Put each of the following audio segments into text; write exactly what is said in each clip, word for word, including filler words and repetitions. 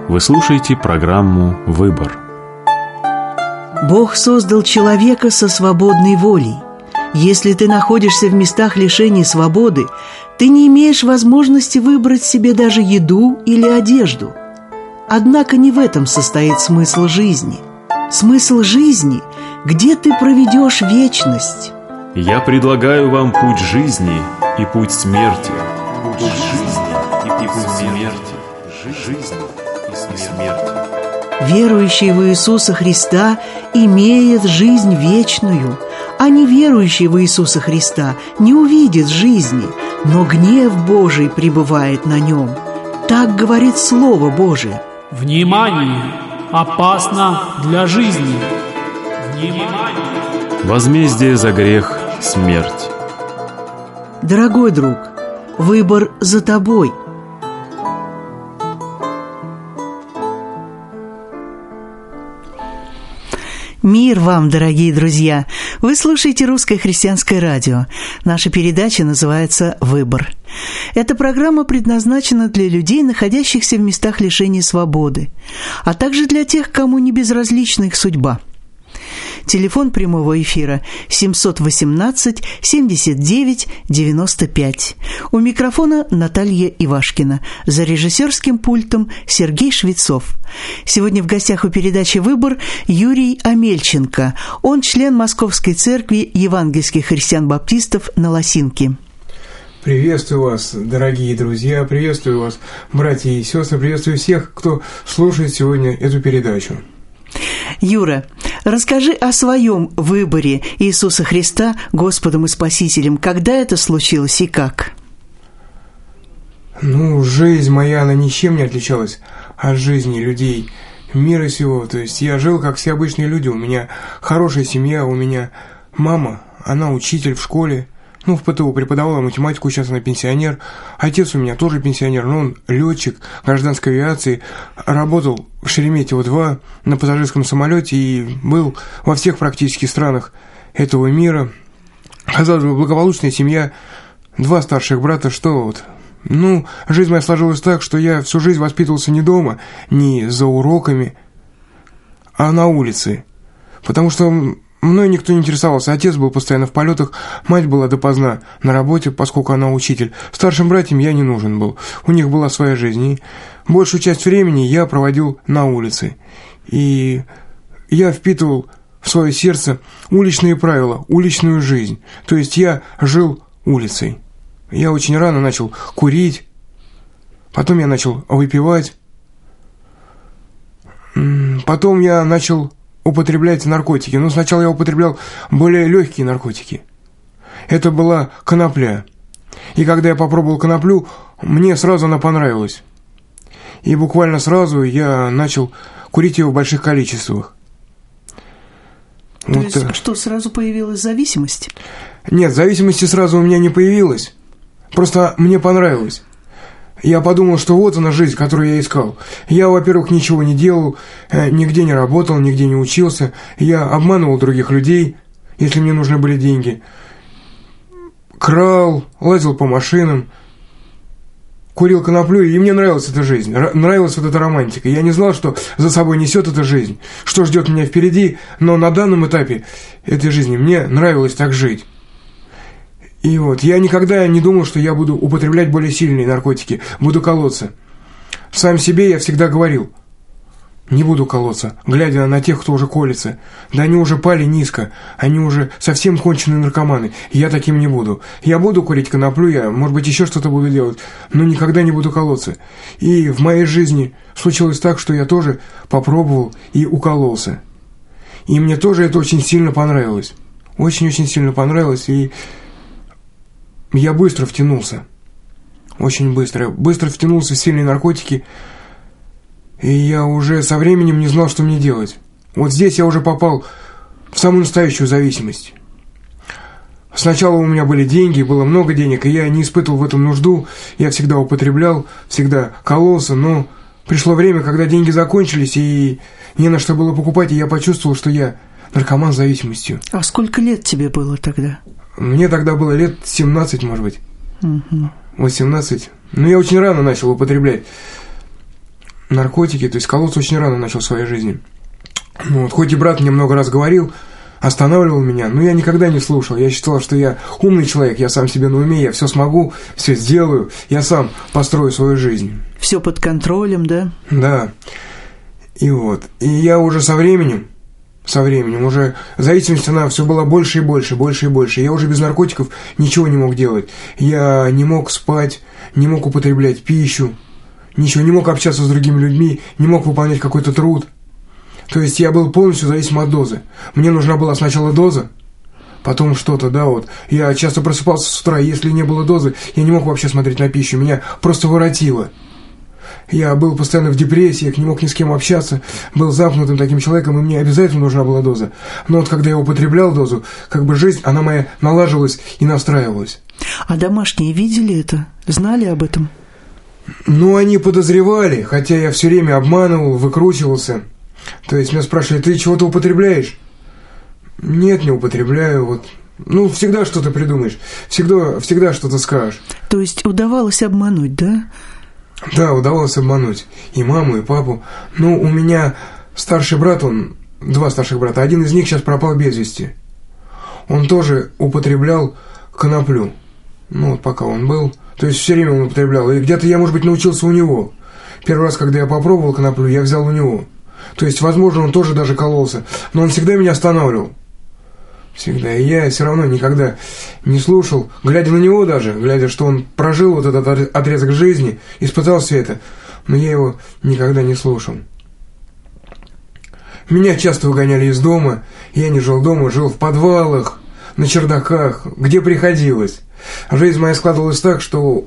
Вы слушаете программу «Выбор». Бог создал человека со свободной волей. Если ты находишься в местах лишения свободы, ты не имеешь возможности выбрать себе даже еду или одежду. Однако не в этом состоит смысл жизни. Смысл жизни – где ты проведешь вечность. Я предлагаю вам путь жизни и путь смерти. Путь жизни и путь смерти. Жизнь и смерти. Верующий в Иисуса Христа имеет жизнь вечную, а неверующий в Иисуса Христа не увидит жизни, но гнев Божий пребывает на нем. Так говорит Слово Божие. Внимание! Опасно для жизни! Внимание! Возмездие за грех – смерть. Дорогой друг, выбор за тобой. Мир вам, дорогие друзья! Вы слушаете Русское христианское радио. Наша передача называется «Выбор». Эта программа предназначена для людей, находящихся в местах лишения свободы, а также для тех, кому не безразлична их судьба. Телефон прямого эфира семь один восемь семь девять девять пять. У микрофона Наталья Ивашкина. За режиссерским пультом Сергей Швецов. Сегодня в гостях у передачи «Выбор» Юрий Амельченко. Он член Московской церкви евангельских христиан-баптистов на Лосинке. Приветствую вас, дорогие друзья, приветствую вас, братья и сестры, приветствую всех, кто слушает сегодня эту передачу. Юра, расскажи о своем выборе Иисуса Христа Господом и Спасителем. Когда это случилось и как? Ну, жизнь моя, она ничем не отличалась от жизни людей мира сего. То есть я жил, как все обычные люди. У меня хорошая семья, у меня мама, она учитель в школе. Ну, в ПТУ преподавала математику, сейчас она пенсионер. Отец у меня тоже пенсионер, но он летчик гражданской авиации. Работал в Шереметьево-два на пассажирском самолете и был во всех практически странах этого мира. Казалось бы, благополучная семья, два старших брата, что вот. Ну, жизнь моя сложилась так, что я всю жизнь воспитывался не дома, не за уроками, а на улице. Потому что мной никто не интересовался. Отец был постоянно в полетах, мать была допоздна на работе, поскольку она учитель. Старшим братьям я не нужен был. У них была своя жизнь. И большую часть времени я проводил на улице. И я впитывал в свое сердце уличные правила, уличную жизнь. То есть я жил улицей. Я очень рано начал курить. Потом я начал выпивать. Потом я начал употреблять наркотики. Но сначала я употреблял более легкие наркотики. Это была конопля. И когда я попробовал коноплю, мне сразу она понравилась. И буквально сразу я начал курить ее в больших количествах. То вот. Есть, что, сразу появилась зависимость? Нет, зависимости сразу у меня не появилось. Просто мне понравилось. Я подумал, что вот она жизнь, которую я искал. Я, во-первых, ничего не делал, нигде не работал, нигде не учился. Я обманывал других людей, если мне нужны были деньги. Крал, лазил по машинам, курил коноплю, и мне нравилась эта жизнь, нравилась вот эта романтика. Я не знал, что за собой несет эта жизнь, что ждет меня впереди, но на данном этапе этой жизни мне нравилось так жить. И вот, я никогда не думал, что я буду употреблять более сильные наркотики, буду колоться. Сам себе я всегда говорил, не буду колоться, глядя на тех, кто уже колется. Да они уже пали низко, они уже совсем конченые наркоманы, я таким не буду. Я буду курить коноплю, я, может быть, еще что-то буду делать, но никогда не буду колоться. И в моей жизни случилось так, что я тоже попробовал и укололся. И мне тоже это очень сильно понравилось. Очень-очень сильно понравилось, и я быстро втянулся, очень быстро, быстро втянулся в сильные наркотики, и я уже со временем не знал, что мне делать. Вот здесь я уже попал в самую настоящую зависимость. Сначала у меня были деньги, было много денег, и я не испытывал в этом нужду, я всегда употреблял, всегда кололся, но пришло время, когда деньги закончились, и не на что было покупать, и я почувствовал, что я наркоман с зависимостью. А сколько лет тебе было тогда? Мне тогда было лет семнадцать, может быть, угу. восемнадцать. Но я очень рано начал употреблять. наркотики, то есть колоться очень рано начал в своей жизни. Ну, вот, хоть и брат мне много раз говорил, останавливал меня, но я никогда не слушал. Я считал, что я умный человек, я сам себе на уме, я все смогу, все сделаю, я сам построю свою жизнь. Все под контролем, да? Да. И вот. И я уже со временем, со временем, уже зависимость, она все была больше и больше, больше и больше. Я уже без наркотиков ничего не мог делать. Я не мог спать, не мог употреблять пищу, ничего, не мог общаться с другими людьми, не мог выполнять какой-то труд. То есть я был полностью зависим от дозы. Мне нужна была сначала доза, потом что-то, да, вот. Я часто просыпался с утра, если не было дозы, я не мог вообще смотреть на пищу, меня просто воротило. Я был постоянно в депрессии, я не мог ни с кем общаться, был замкнутым таким человеком, и мне обязательно нужна была доза. Но вот когда я употреблял дозу, как бы жизнь, она моя налаживалась и настраивалась. А домашние видели это? Знали об этом? Ну, они подозревали, хотя я все время обманывал, выкручивался. То есть меня спрашивали, ты чего-то употребляешь? Нет, не употребляю, вот. Ну, всегда что-то придумаешь, всегда, всегда что-то скажешь. То есть удавалось обмануть, да? Да, удавалось обмануть и маму, и папу. Ну, у меня старший брат, он, два старших брата, один из них сейчас пропал без вести. Он тоже употреблял коноплю, ну, вот пока он был. То есть все время он употреблял, и где-то я, может быть, научился у него. Первый раз, когда я попробовал коноплю, я взял у него. То есть, возможно, он тоже даже кололся, но он всегда меня останавливал. Всегда. И я все равно никогда не слушал, глядя на него даже, глядя, что он прожил вот этот отрезок жизни, испытал все это, но я его никогда не слушал. Меня часто выгоняли из дома, я не жил дома, жил в подвалах, на чердаках, где приходилось. Жизнь моя складывалась так, что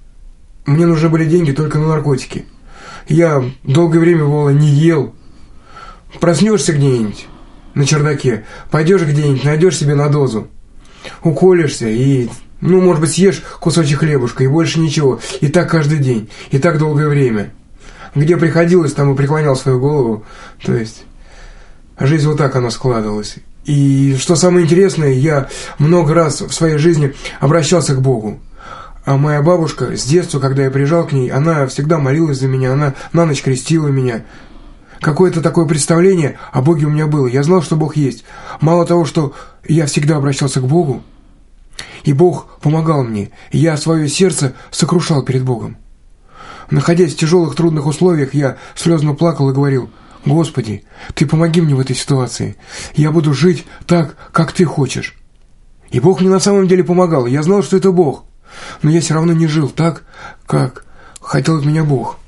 мне нужны были деньги только на наркотики. Я долгое время, бывало, не ел. Проснешься где-нибудь на чердаке, пойдешь где-нибудь, найдешь себе на дозу, уколешься и, ну, может быть, съешь кусочек хлебушка и больше ничего. И так каждый день, и так долгое время. Где приходилось, там и преклонял свою голову. То есть жизнь вот так она складывалась. И что самое интересное, я много раз в своей жизни обращался к Богу. А моя бабушка с детства, когда я приезжал к ней, она всегда молилась за меня, она на ночь крестила меня. Какое-то такое представление о Боге у меня было. Я знал, что Бог есть. Мало того, что я всегда обращался к Богу, и Бог помогал мне, я свое сердце сокрушал перед Богом. Находясь в тяжелых, трудных условиях, я слезно плакал и говорил: «Господи, Ты помоги мне в этой ситуации. Я буду жить так, как Ты хочешь». И Бог мне на самом деле помогал. Я знал, что это Бог. Но я все равно не жил так, как хотел от меня Бог.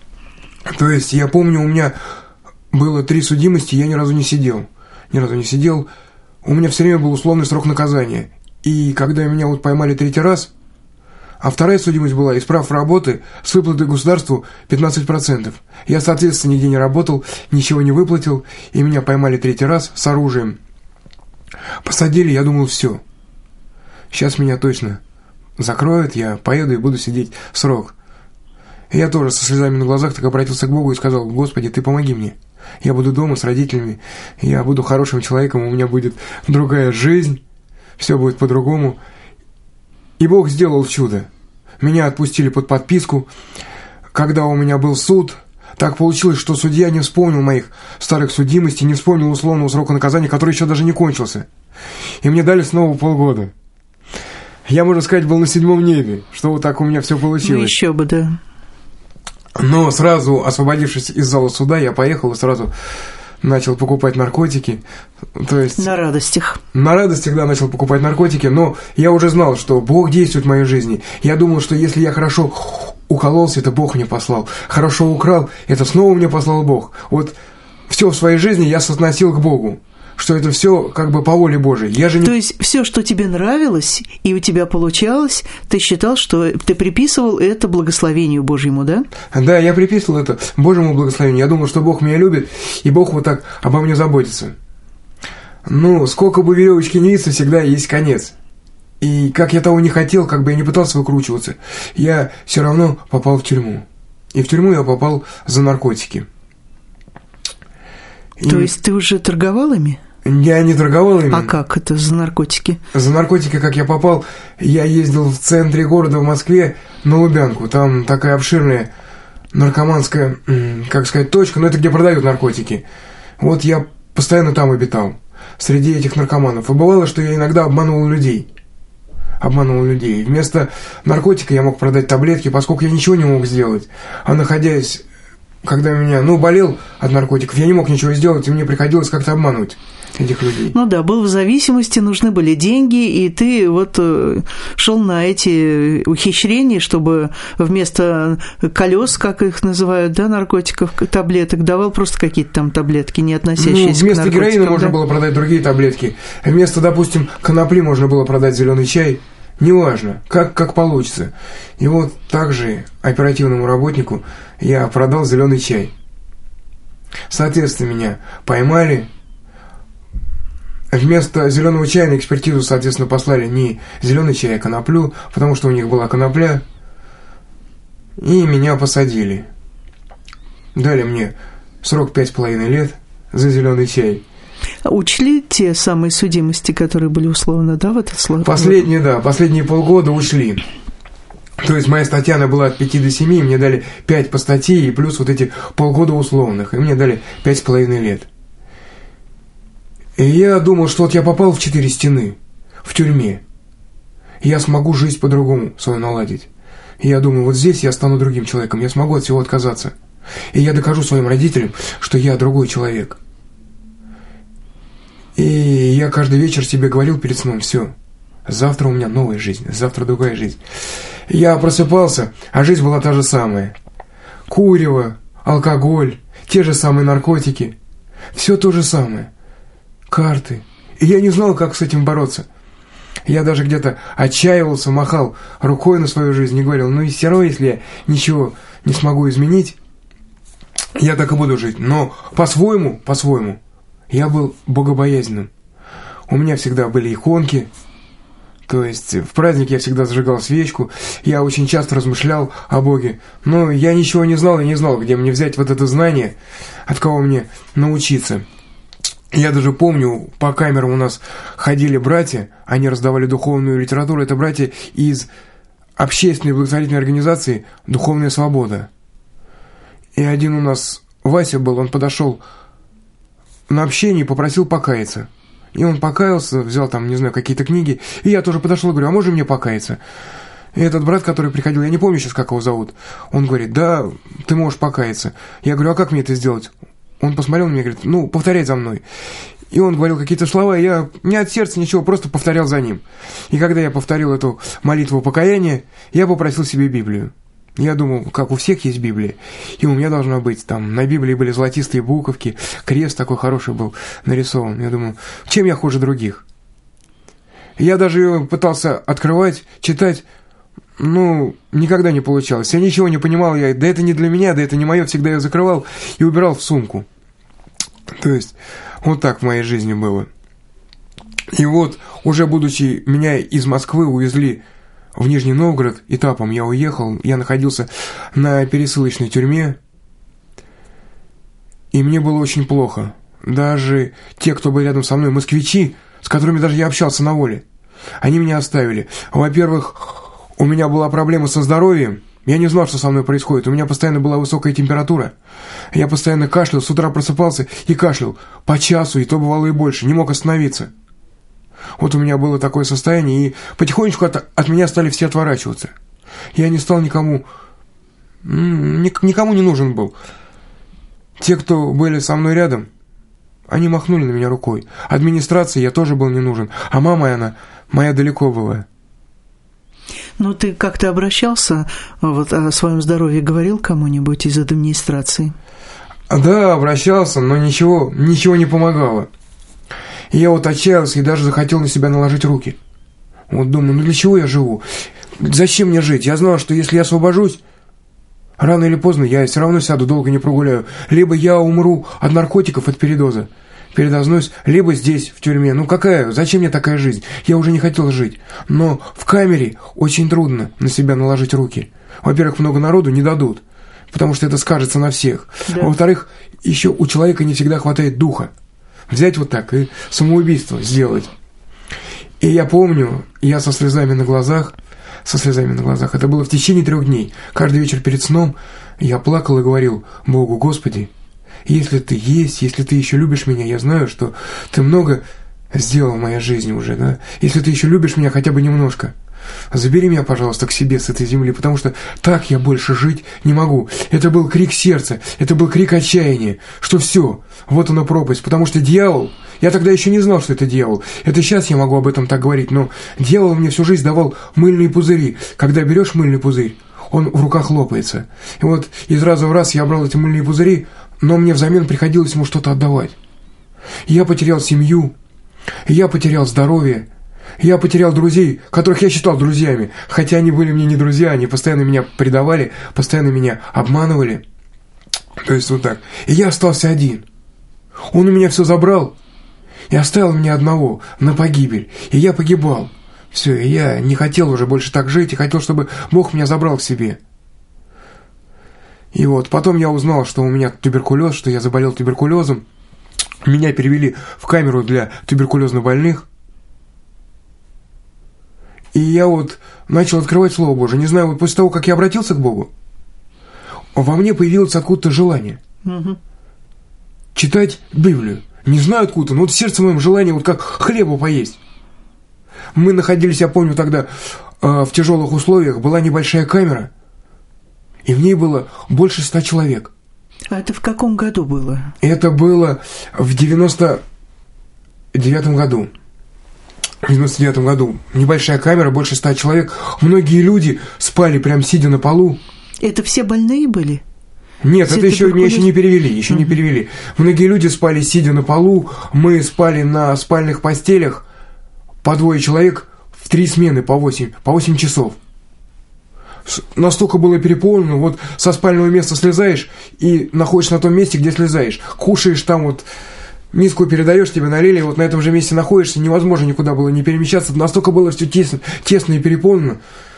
То есть, я помню, у меня было три судимости, я ни разу не сидел. Ни разу не сидел. У меня все время был условный срок наказания. И когда меня вот поймали третий раз, а вторая судимость была из прав работы с выплатой государству пятнадцать процентов. Я, соответственно, нигде не работал, ничего не выплатил, и меня поймали третий раз с оружием. Посадили, я думал, все. Сейчас меня точно закроют, я поеду и буду сидеть срок. И я тоже со слезами на глазах так обратился к Богу и сказал: «Господи, Ты помоги мне. Я буду дома с родителями, я буду хорошим человеком, у меня будет другая жизнь, все будет по-другому». И Бог сделал чудо. Меня отпустили под подписку. Когда у меня был суд, так получилось, что судья не вспомнил моих старых судимостей, не вспомнил условного срока наказания, который еще даже не кончился. И мне дали снова полгода. Я, можно сказать, был на седьмом небе, что вот так у меня все получилось. Ну, еще бы, да. Но сразу, освободившись из зала суда, я поехал и сразу начал покупать наркотики. То есть на радостях. На радостях, да, начал покупать наркотики, но я уже знал, что Бог действует в моей жизни. Я думал, что если я хорошо укололся, это Бог мне послал. Хорошо украл, это снова мне послал Бог. Вот все в своей жизни я соотносил к Богу, что это все как бы по воле Божией. Я же не... То есть все, что тебе нравилось и у тебя получалось, ты считал, что ты приписывал это благословению Божьему, да? Да, я приписывал это Божьему благословению. Я думал, что Бог меня любит, и Бог вот так обо мне заботится. Ну, сколько бы веревочки ни виться, всегда есть конец. И как я того не хотел, как бы я не пытался выкручиваться, я все равно попал в тюрьму. И в тюрьму я попал за наркотики. То и... есть ты уже торговал ими? Я не торговал ими. А как это за наркотики? За наркотики, как я попал, я ездил в центре города в Москве на Лубянку. Там такая обширная наркоманская, как сказать, точка, но это где продают наркотики. Вот я постоянно там обитал, среди этих наркоманов. И бывало, что я иногда обманывал людей. Обманывал людей. Вместо наркотика я мог продать таблетки, поскольку я ничего не мог сделать. А находясь, когда меня, ну, болел от наркотиков, я не мог ничего сделать, и мне приходилось как-то обманывать этих людей. Ну да, был в зависимости, нужны были деньги, и ты вот шел на эти ухищрения, чтобы вместо колес, как их называют, да, наркотиков, таблеток, давал просто какие-то там таблетки, не относящиеся ну, вместо к наркотикам. Героина да? можно было продать другие таблетки. Вместо, допустим, конопли можно было продать зеленый чай. Неважно, как, как получится. И вот также оперативному работнику я продал зеленый чай. Соответственно, меня поймали. Вместо зеленого чая на экспертизу, соответственно, послали не зеленый чай, а коноплю, потому что у них была конопля. И меня посадили. Дали мне срок пять с половиной лет за зеленый чай. Учли те самые судимости, которые были условно, да, в этот срок? Последние, да, последние полгода ушли. То есть моя статья, она была от пяти до семи, мне дали пять по статье, и плюс вот эти полгода условных, и мне дали пять с половиной лет. И я думал, что вот я попал в четыре стены, в тюрьме, и я смогу жизнь по-другому свою наладить. И я думаю, вот здесь я стану другим человеком, я смогу от всего отказаться. И я докажу своим родителям, что я другой человек. И я каждый вечер себе говорил перед сном: все, завтра у меня новая жизнь, завтра другая жизнь. Я просыпался, а жизнь была та же самая. Курево, алкоголь, те же самые наркотики. Все то же самое. Карты. И я не знал, как с этим бороться. Я даже где-то отчаивался, махал рукой на свою жизнь и говорил: ну и все равно, если я ничего не смогу изменить, я так и буду жить. Но по-своему, по-своему, я был богобоязненным. У меня всегда были иконки. То есть в праздник я всегда зажигал свечку. Я очень часто размышлял о Боге. Но я ничего не знал и не знал, где мне взять вот это знание, от кого мне научиться. Я даже помню, по камерам у нас ходили братья, они раздавали духовную литературу. Это братья из общественной благотворительной организации «Духовная свобода». И один у нас, Вася был, он подошел на общение и попросил покаяться. И он покаялся, взял там, не знаю, какие-то книги. И я тоже подошел и говорю: а можно мне покаяться? И этот брат, который приходил, я не помню сейчас, как его зовут, он говорит: да, ты можешь покаяться. Я говорю: а как мне это сделать? Он посмотрел на меня и говорит: ну, повторяй за мной. И он говорил какие-то слова, и я не от сердца ничего, просто повторял за ним. И когда я повторил эту молитву покаяния, я попросил себе Библию. Я думал, как у всех есть Библия, и у меня должна быть. Там на Библии были золотистые буковки, крест такой хороший был нарисован. Я думаю, чем я хуже других? Я даже ее пытался открывать, читать, ну, никогда не получалось. Я ничего не понимал, я, да это не для меня, да это не мое, всегда я закрывал и убирал в сумку. То есть, вот так в моей жизни было. И вот, уже будучи, меня из Москвы увезли в Нижний Новгород, этапом я уехал, я находился на пересылочной тюрьме, и мне было очень плохо. Даже те, кто был рядом со мной, москвичи, с которыми даже я общался на воле, они меня оставили. Во-первых, у меня была проблема со здоровьем, я не знал, что со мной происходит, у меня постоянно была высокая температура, я постоянно кашлял, с утра просыпался и кашлял по часу, и то бывало и больше, не мог остановиться. Вот у меня было такое состояние, и потихонечку от, от меня стали все отворачиваться. Я не стал никому, никому не нужен был. Те, кто были со мной рядом, они махнули на меня рукой. Администрации я тоже был не нужен, а мама, она моя далеко была. Ну, ты как-то обращался, вот о своем здоровье говорил кому-нибудь из администрации? Да, обращался, но ничего, ничего не помогало. И я вот отчаялся и даже захотел на себя наложить руки. Вот думаю, ну для чего я живу? Зачем мне жить? Я знал, что если я освобожусь, рано или поздно я все равно сяду, долго не прогуляю. Либо я умру от наркотиков, от передоза, передознусь, либо здесь, в тюрьме. Ну какая? Зачем мне такая жизнь? Я уже не хотел жить. Но в камере очень трудно на себя наложить руки. Во-первых, много народу не дадут, потому что это скажется на всех. Да. А во-вторых, еще у человека не всегда хватает духа взять вот так и самоубийство сделать. И я помню, я со слезами на глазах со слезами на глазах. Это было в течение трех дней. Каждый вечер перед сном я плакал и говорил Богу: Господи, если Ты есть, если Ты еще любишь меня, я знаю, что Ты много сделал в моей жизни уже, да? Если Ты еще любишь меня хотя бы немножко, забери меня, пожалуйста, к себе с этой земли, потому что так я больше жить не могу. Это был крик сердца, это был крик отчаяния, что все, вот она пропасть, потому что дьявол, я тогда еще не знал, что это дьявол, это сейчас я могу об этом так говорить, но дьявол мне всю жизнь давал мыльные пузыри. Когда берешь мыльный пузырь, он в руках лопается. И вот из раза в раз я брал эти мыльные пузыри, но мне взамен приходилось ему что-то отдавать. Я потерял семью, я потерял здоровье, я потерял друзей, которых я считал друзьями, хотя они были мне не друзья, они постоянно меня предавали, постоянно меня обманывали. То есть вот так. И я остался один. Он у меня все забрал и оставил меня одного на погибель. И я погибал. Все, и я не хотел уже больше так жить, и хотел, чтобы Бог меня забрал к себе. И вот потом я узнал, что у меня туберкулез, что я заболел туберкулезом. Меня перевели в камеру для туберкулезно больных. И я вот начал открывать Слово Божие. Не знаю, вот после того, как я обратился к Богу, во мне появилось откуда-то желание угу. читать Библию. Не знаю откуда, но вот в сердце моем желание вот как хлеба поесть. Мы находились, я помню, тогда э, в тяжелых условиях. Была небольшая камера, и в ней было больше ста человек. А это в каком году было? Это было в девяносто девятом году. В девяносто девятом году. Небольшая камера, больше ста человек. Многие люди спали прям сидя на полу. Это все больные были? Нет, все это еще, меня еще не перевели, еще uh-huh. не перевели. Многие люди спали сидя на полу. Мы спали на спальных постелях. По двое человек в три смены, по восемь, по восемь часов. Настолько было переполнено, вот со спального места слезаешь и находишься на том месте, где слезаешь. Кушаешь там вот, миску передаешь, тебе налили, вот на этом же месте находишься, невозможно никуда было не перемещаться. Настолько было все тесно, тесно и переполнено.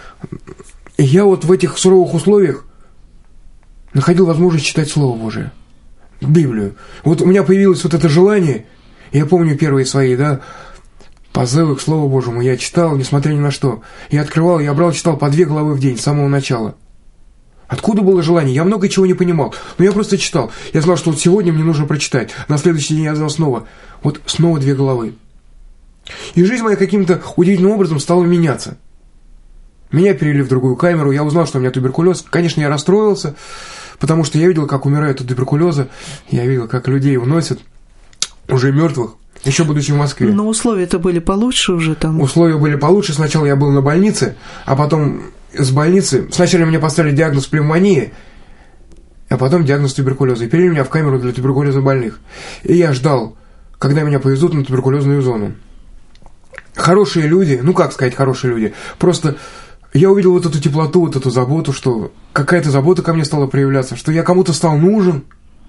И я вот в этих суровых условиях находил возможность читать Слово Божие, Библию. Вот у меня появилось вот это желание, я помню первые свои, да, позывы к Слову Божьему я читал, несмотря ни на что. Я открывал, я брал, читал по две главы в день с самого начала. Откуда было желание? Я много чего не понимал, но я просто читал. Я знал, что вот сегодня мне нужно прочитать. На следующий день я знал снова. Вот снова две главы. И жизнь моя каким-то удивительным образом стала меняться. Меня перевели в другую камеру, я узнал, что у меня туберкулез. Конечно, я расстроился, потому что я видел, как умирают от туберкулеза. Я видел, как людей уносят, уже мертвых. Еще будучи в Москве. Но условия-то были получше уже там. Условия были получше. Сначала я был на больнице, а потом с больницы... Сначала мне поставили диагноз пневмонии, а потом диагноз туберкулеза. И перевели меня в камеру для туберкулезно больных. И я ждал, когда меня повезут на туберкулезную зону. Хорошие люди, ну как сказать хорошие люди, просто я увидел вот эту теплоту, вот эту заботу, что какая-то забота ко мне стала проявляться, что я кому-то стал нужен.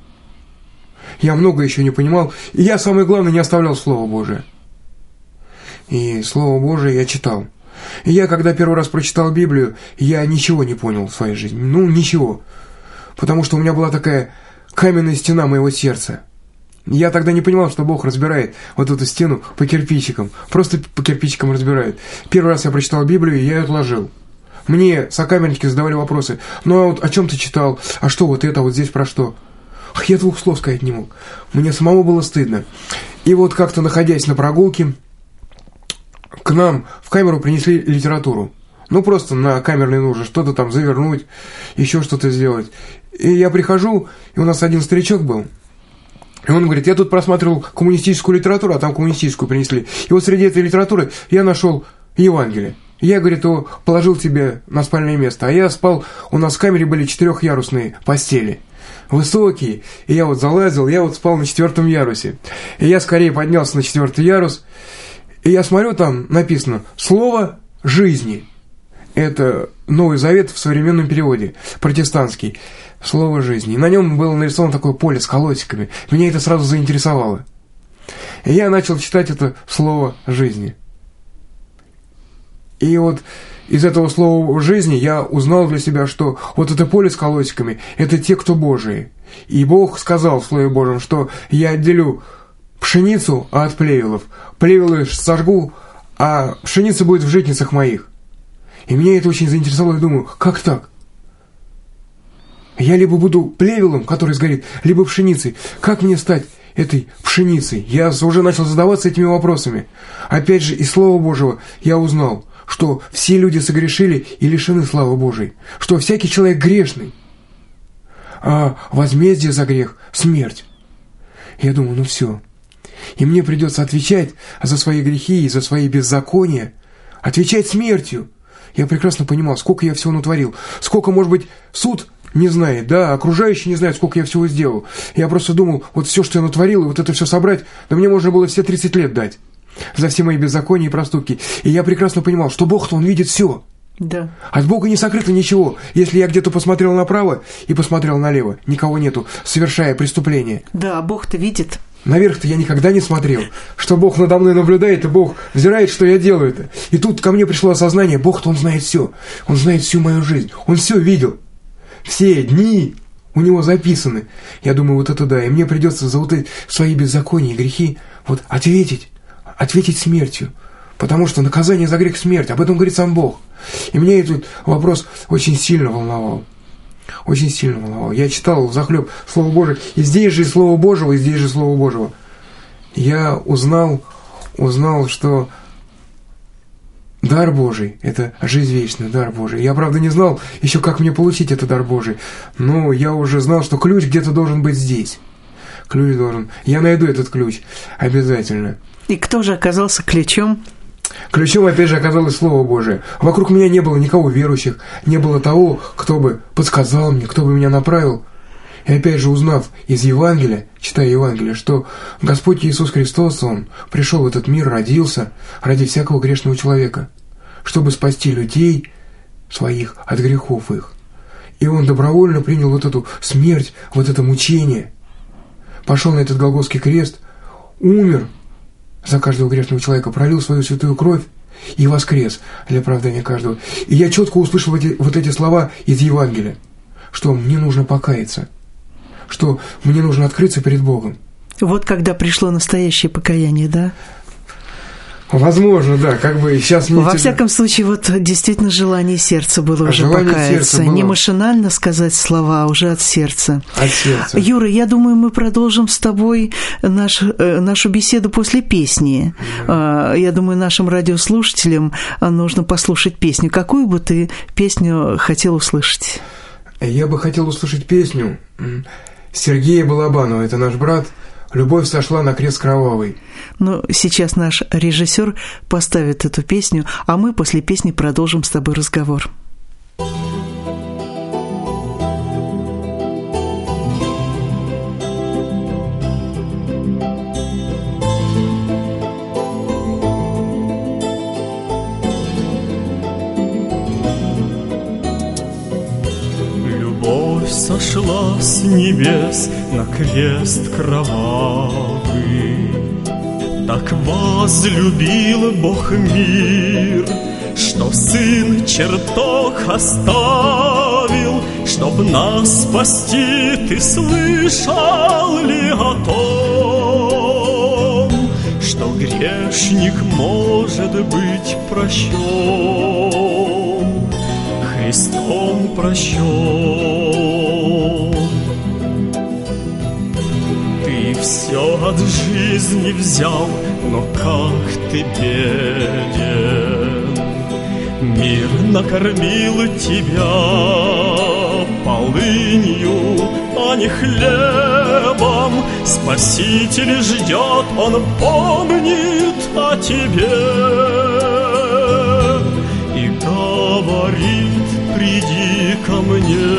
Я много еще не понимал. И я, самое главное, не оставлял Слово Божие. И Слово Божие я читал. И я, когда первый раз прочитал Библию, я ничего не понял в своей жизни. Ну, ничего. Потому что у меня была такая каменная стена моего сердца. Я тогда не понимал, что Бог разбирает вот эту стену по кирпичикам. Просто по кирпичикам разбирает. Первый раз я прочитал Библию, и я ее отложил. Мне сокамерники задавали вопросы. Ну, а вот о чем ты читал? А что вот это, вот здесь про что? Я двух слов сказать не мог. Мне самому было стыдно. И вот как-то, находясь на прогулке, к нам в камеру принесли литературу. Ну, просто на камерной нужно что-то там завернуть, еще что-то сделать. И я прихожу, и у нас один старичок был. И он говорит, я тут просматривал коммунистическую литературу, а там коммунистическую принесли. И вот среди этой литературы я нашел Евангелие. Я, говорит, его положил тебе на спальное место. А я спал, у нас в камере были четырехъярусные постели. Высокие, и я вот залазил, я вот спал на четвертом ярусе. И я скорее поднялся на четвертый ярус, и я смотрю, там написано «Слово жизни». Это Новый Завет в современном переводе, протестантский. Слово жизни. И на нем было нарисовано такое поле с колосиками. Меня это сразу заинтересовало. И я начал читать это слово жизни. И вот из этого слова жизни я узнал для себя, что вот это поле с колосиками – это те, кто Божии. И Бог сказал в Слове Божьем, что я отделю пшеницу от плевелов. Плевелы сожгу, а пшеница будет в житницах моих. И меня это очень заинтересовало, я думаю, как так? Я либо буду плевелом, который сгорит, либо пшеницей. Как мне стать этой пшеницей? Я уже начал задаваться этими вопросами. Опять же, из Слова Божьего я узнал, что все люди согрешили и лишены славы Божией, что всякий человек грешный, а возмездие за грех – смерть. Я думаю, ну все. И мне придется отвечать за свои грехи и за свои беззакония, отвечать смертью. Я прекрасно понимал, сколько я всего натворил, сколько, может быть, суд не знает, да, окружающие не знают, сколько я всего сделал. Я просто думал, вот все, что я натворил, и вот это все собрать, да мне можно было все тридцать лет дать за все мои беззакония и проступки. И я прекрасно понимал, что Бог-то, Он видит все. Да. От Бога не сокрыто ничего. Если я где-то посмотрел направо и посмотрел налево, никого нету, совершая преступление. Да, Бог-то видит. Наверх-то я никогда не смотрел, что Бог надо мной наблюдает, и Бог взирает, что я делаю-то. И тут ко мне пришло осознание, Бог-то Он знает все. Он знает всю мою жизнь. Он все видел. Все дни у Него записаны. Я думаю, вот это да. И мне придется за вот эти свои беззакония и грехи вот ответить. Ответить смертью. Потому что наказание за грех — смерть. Об этом говорит сам Бог. И меня этот вопрос очень сильно волновал. Очень сильно волновал. Я читал взахлеб Слово Божие. И здесь же Слово Божьего, и здесь же Слово Божьего. Я узнал, узнал, что дар Божий – это жизнь вечная, дар Божий. Я, правда, не знал еще, как мне получить этот дар Божий. Но я уже знал, что ключ где-то должен быть здесь. Ключ должен. Я найду этот ключ. Обязательно. И кто же оказался ключом? Ключом, опять же, оказалось Слово Божие. Вокруг меня не было никого верующих, не было того, кто бы подсказал мне, кто бы меня направил. И опять же, узнав из Евангелия, читая Евангелие, что Господь Иисус Христос, Он пришел в этот мир, родился ради всякого грешного человека, чтобы спасти людей своих от грехов их. И Он добровольно принял вот эту смерть, вот это мучение, пошел на этот Голгофский крест, умер за каждого грешного человека, пролил свою святую кровь и воскрес для оправдания каждого. И я четко услышал эти, вот эти слова из Евангелия, что мне нужно покаяться, что мне нужно открыться перед Богом. Вот когда пришло настоящее покаяние, да? Возможно, да, как бы сейчас... Во тебе... всяком случае, вот действительно желание сердца было уже желание покаяться. Было... Не машинально сказать слова, а уже от сердца. От сердца. Юра, я думаю, мы продолжим с тобой наш, нашу беседу после песни. Mm-hmm. Я думаю, нашим радиослушателям нужно послушать песню. Какую бы ты песню хотел услышать? Я бы хотел услышать песню Сергея Балабанова, это наш брат. «Любовь сошла на крест кровавый». Ну, сейчас наш режиссер поставит эту песню, а мы после песни продолжим с тобой разговор. Любовь сошла с небес на крест кровавый. Так возлюбил Бог мир, что Сын чертог оставил, чтоб нас спасти. Ты слышал ли о том, что грешник может быть прощен, Христом прощен? Ты все от жизни взял, но как ты беден. Мир накормил тебя полынью, а не хлебом. Спаситель ждет, Он помнит о тебе и говорит: приди ко мне,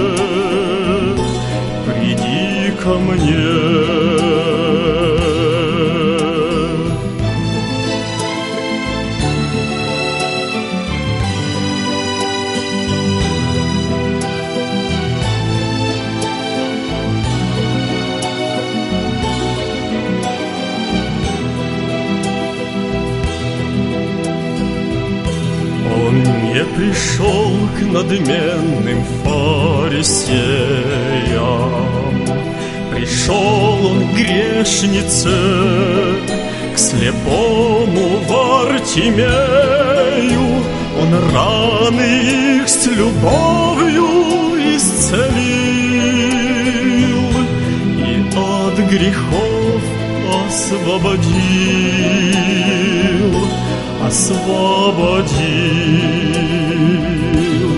приди ко мне. Он не пришел к надменным фарисеям, пришел Он к грешнице, к слепому Вартимею. Он Он раны их с любовью исцелил и от грехов освободил, освободил.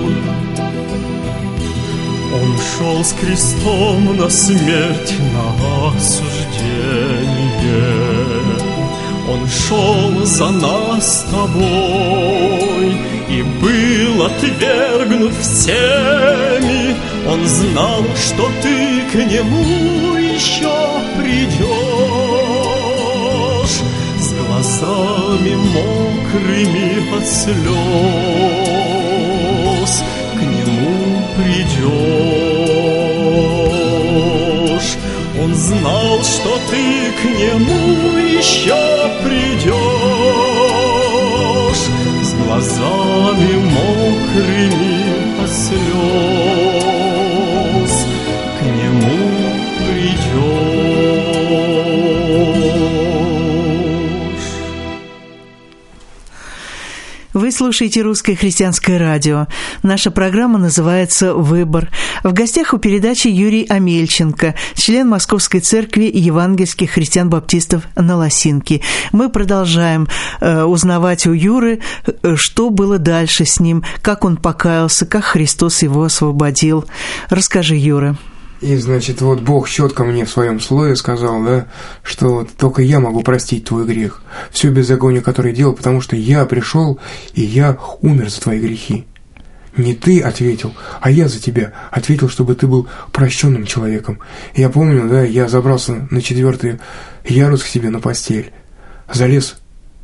Он шел с крестом на смерть, на осуждение. Он шел за нас с тобой и был отвергнут всеми. Он знал, что ты к нему еще придешь, с глазами мокрыми от слез к нему придешь. Он знал, что ты к нему еще придешь, с глазами мокрыми от слез к нему придешь. Вы слушаете «Русское христианское радио». Наша программа называется «Выбор». В гостях у передачи Юрий Амельченко, член Московской церкви евангельских христиан-баптистов на Лосинке. Мы продолжаем э, узнавать у Юры, э, что было дальше с ним, как он покаялся, как Христос его освободил. Расскажи, Юра. И, значит, вот Бог четко мне в своем слове сказал, да, что вот только я могу простить твой грех, все беззаконие, которое делал, потому что я пришел, и я умер за твои грехи. Не ты ответил, а я за тебя ответил, чтобы ты был прощенным человеком. Я помню, да, я забрался на четвертый ярус к себе на постель, залез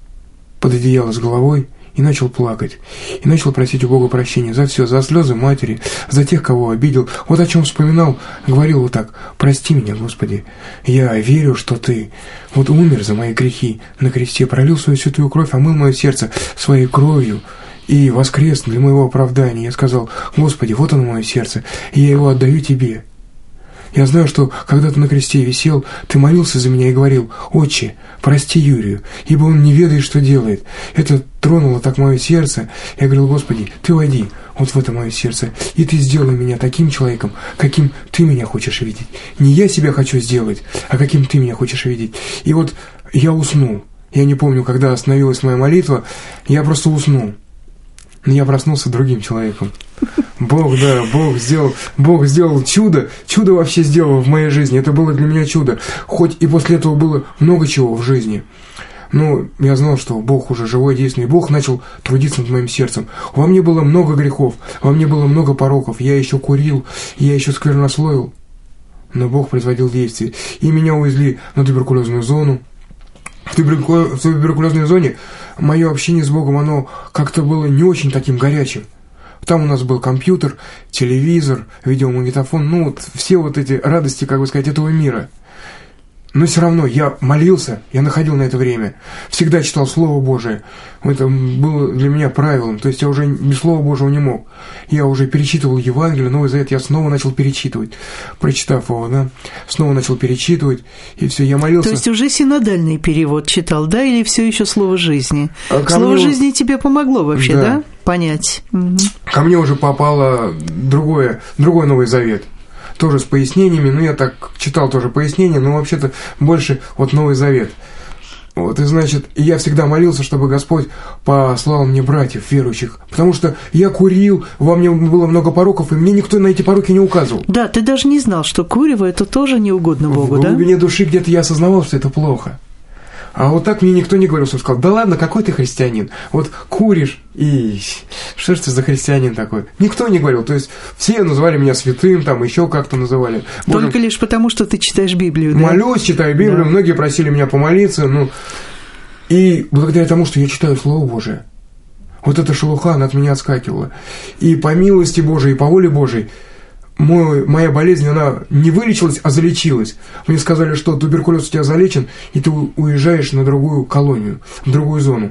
под одеяло с головой и начал плакать. И начал просить у Бога прощения за все, за слезы матери, за тех, кого обидел. Вот о чем вспоминал, говорил вот так: прости меня, Господи, я верю, что ты вот умер за мои грехи на кресте, пролил свою святую кровь, омыл мое сердце своей кровью и воскрес для моего оправдания. Я сказал: Господи, вот оно мое сердце, и я его отдаю тебе. Я знаю, что когда ты на кресте висел, ты молился за меня и говорил: Отче, прости Юрию, ибо он не ведает, что делает. Это тронуло так мое сердце. Я говорил: Господи, ты войди вот в это мое сердце, и ты сделай меня таким человеком, каким ты меня хочешь видеть. Не я себя хочу сделать, а каким ты меня хочешь видеть. И вот я уснул. Я не помню, когда остановилась моя молитва, я просто уснул. Но я проснулся другим человеком. Бог, да, Бог сделал, Бог сделал чудо, чудо вообще сделал в моей жизни. Это было для меня чудо. Хоть и после этого было много чего в жизни. Но я знал, что Бог уже живой, действенный. Бог начал трудиться над моим сердцем. Во мне было много грехов, во мне было много пороков. Я еще курил, я еще сквернословил. Но Бог производил действие. И меня увезли на туберкулезную зону. В туберкулезной зоне мое общение с Богом, оно как-то было не очень таким горячим. Там у нас был компьютер, телевизор, видеомагнитофон, ну вот все вот эти радости, как бы сказать, этого мира. Но все равно я молился, я находил на это время, всегда читал Слово Божие. Это было для меня правилом, то есть я уже без Слова Божьего не мог. Я уже перечитывал Евангелие, Новый Завет, я снова начал перечитывать, прочитав его, да, снова начал перечитывать, и все, я молился. То есть уже синодальный перевод читал, да, или все еще Слово жизни? А Слово мне... жизни тебе помогло вообще, да, да? Понять? Угу. Ко мне уже попало другое, другой Новый Завет. Тоже с пояснениями, ну я так читал тоже пояснения, но вообще-то больше вот Новый Завет. Вот, и значит, я всегда молился, чтобы Господь послал мне братьев верующих, потому что я курил, во мне было много пороков, и мне никто на эти пороки не указывал. Да, ты даже не знал, что курево это тоже не угодно Богу, да? В глубине души где-то я осознавал, что это плохо. А вот так мне никто не говорил, что сказал: да ладно, какой ты христианин, вот куришь, и что ж ты за христианин такой? Никто не говорил, то есть все называли меня святым, там еще как-то называли. Только Боже, лишь потому, что ты читаешь Библию, да? Молюсь, читаю Библию, да. Многие просили меня помолиться, ну, и благодаря тому, что я читаю Слово Божие, вот эта шелуха, она от меня отскакивала. И по милости Божией, и по воле Божией, Мой, моя болезнь, она не вылечилась, а залечилась. Мне сказали, что туберкулез у тебя залечен, и ты уезжаешь на другую колонию, в другую зону.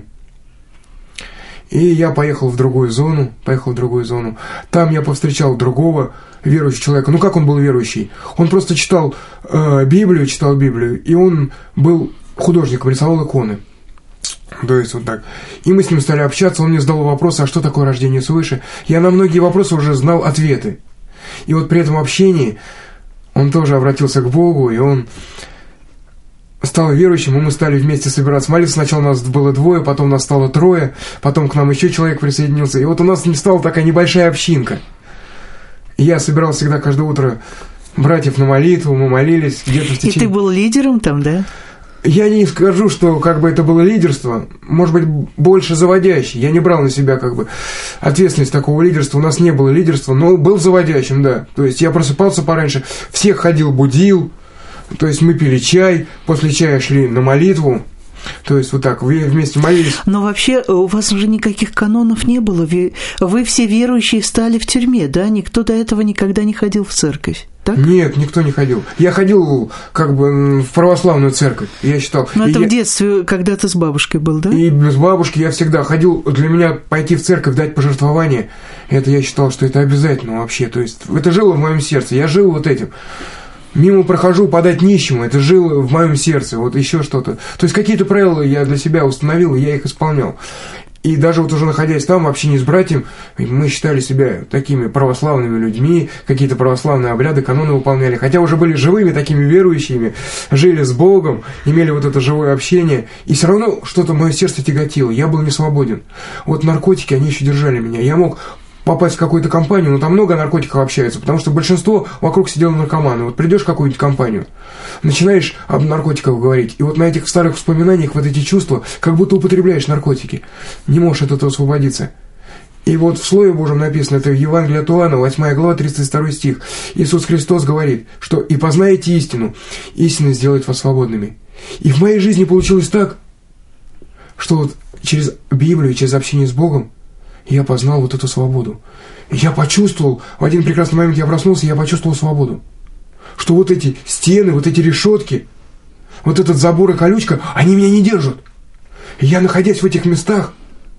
И я поехал в другую зону, поехал в другую зону. Там я повстречал другого верующего человека. Ну, как он был верующий? Он просто читал э, Библию, читал Библию, и он был художником, рисовал иконы. То есть вот так. И мы с ним стали общаться, он мне задал вопрос, а что такое рождение свыше? Я на многие вопросы уже знал ответы. И вот при этом общении он тоже обратился к Богу, и он стал верующим, и мы стали вместе собираться молиться. Сначала нас было двое, потом нас стало трое, потом к нам еще человек присоединился. И вот у нас не стала такая небольшая общинка. И я собирал всегда каждое утро братьев на молитву, мы молились где-то в течение... И ты был лидером там, да? Я не скажу, что как бы это было лидерство, может быть, больше заводящий. Я не брал на себя как бы ответственность такого лидерства, у нас не было лидерства, но был заводящим, да. То есть я просыпался пораньше, всех ходил, будил, то есть мы пили чай, после чая шли на молитву. То есть вот так, вы вместе молились. Но вообще у вас уже никаких канонов не было. Вы, вы все верующие стали в тюрьме, да? Никто до этого никогда не ходил в церковь, так? Нет, никто не ходил. Я ходил как бы в православную церковь, я считал. Но это я... в детстве, когда ты с бабушкой был, да? И без бабушки я всегда ходил. Для меня пойти в церковь, дать пожертвование, это я считал, что это обязательно вообще. То есть это жило в моем сердце, я жил вот этим. Мимо прохожу, подать нищему, это жило в моем сердце, вот еще что-то. То есть какие-то правила я для себя установил, и я их исполнял. И даже вот уже находясь там, в общении с братьем, мы считали себя такими православными людьми, какие-то православные обряды, каноны выполняли. Хотя уже были живыми такими верующими, жили с Богом, имели вот это живое общение. И все равно что-то мое сердце тяготило, я был не свободен. Вот наркотики, они еще держали меня. Я мог попасть в какую-то компанию, но там много наркотиков общаются, потому что большинство вокруг сидело наркоманы. Вот придешь в какую-нибудь компанию, начинаешь об наркотиках говорить, и вот на этих старых воспоминаниях вот эти чувства, как будто употребляешь наркотики, не можешь от этого освободиться. И вот в Слове Божьем написано, это в Евангелии от Иоанна, восьмая глава, тридцать второй стих. Иисус Христос говорит, что «И познаете истину, истина сделает вас свободными». И в моей жизни получилось так, что вот через Библию, через общение с Богом, я познал вот эту свободу. Я почувствовал, в один прекрасный момент я проснулся, и я почувствовал свободу. Что вот эти стены, вот эти решетки, вот этот забор и колючка, они меня не держат. И я, находясь в этих местах,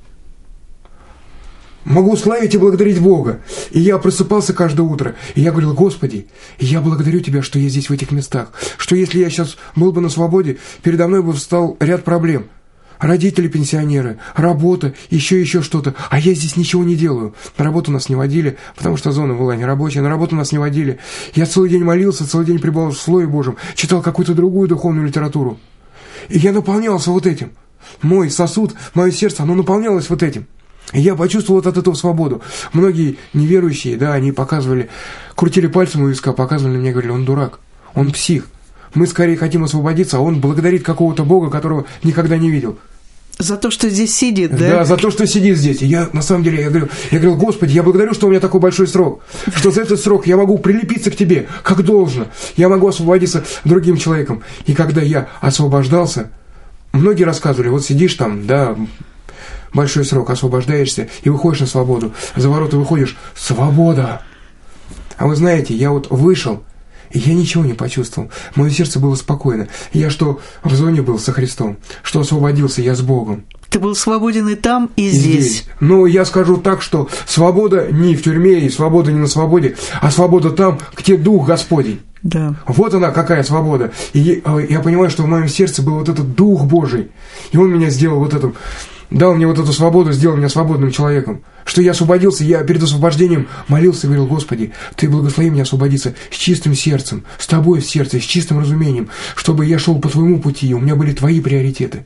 могу славить и благодарить Бога. И я просыпался каждое утро, и я говорил: Господи, я благодарю Тебя, что я здесь в этих местах. Что если я сейчас был бы на свободе, передо мной бы встал ряд проблем. Родители пенсионеры, работа, еще еще что-то. А я здесь ничего не делаю. На работу нас не водили, потому что зона была нерабочая. На работу нас не водили. Я целый день молился, целый день пребывал в Слове Божьем, читал какую-то другую духовную литературу. И я наполнялся вот этим. Мой сосуд, мое сердце, оно наполнялось вот этим. И я почувствовал вот от этого свободу. Многие неверующие, да, они показывали, крутили пальцем у виска, показывали мне, говорили: он дурак, он псих. Мы скорее хотим освободиться, а он благодарит какого-то Бога, которого никогда не видел. За то, что здесь сидит, да? Да, за то, что сидит здесь. И я, на самом деле, я говорю, я говорю: Господи, я благодарю, что у меня такой большой срок, что за этот срок я могу прилепиться к Тебе, как должно. Я могу освободиться другим человеком. И когда я освобождался, многие рассказывали: вот сидишь там, да, большой срок, освобождаешься и выходишь на свободу. За ворота выходишь, свобода. А вы знаете, я вот вышел, и я ничего не почувствовал. Мое сердце было спокойно. Я что в зоне был со Христом, что освободился я с Богом. Ты был свободен и там, и, и здесь. здесь. Но я скажу так, что свобода не в тюрьме, и свобода не на свободе, а свобода там, где Дух Господень. Да. Вот она, какая свобода. И я понимаю, что в моем сердце был вот этот Дух Божий. И Он меня сделал вот этим, дал мне вот эту свободу, сделал меня свободным человеком. Что я освободился, я перед освобождением молился и говорил: Господи, Ты благослови меня освободиться с чистым сердцем, с Тобой в сердце, с чистым разумением, чтобы я шел по Твоему пути, и у меня были Твои приоритеты.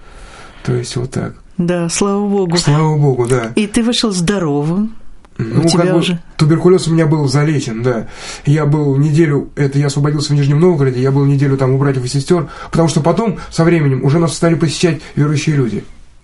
То есть вот так. Да, слава Богу. Слава Богу, да. И ты вышел здоровым. Ну, у тебя как бы, уже... туберкулез у меня был залечен, да. Я был неделю, это я освободился в Нижнем Новгороде, я был неделю там у братьев и сестер, потому что потом, со временем, уже нас стали посещать верующие люди.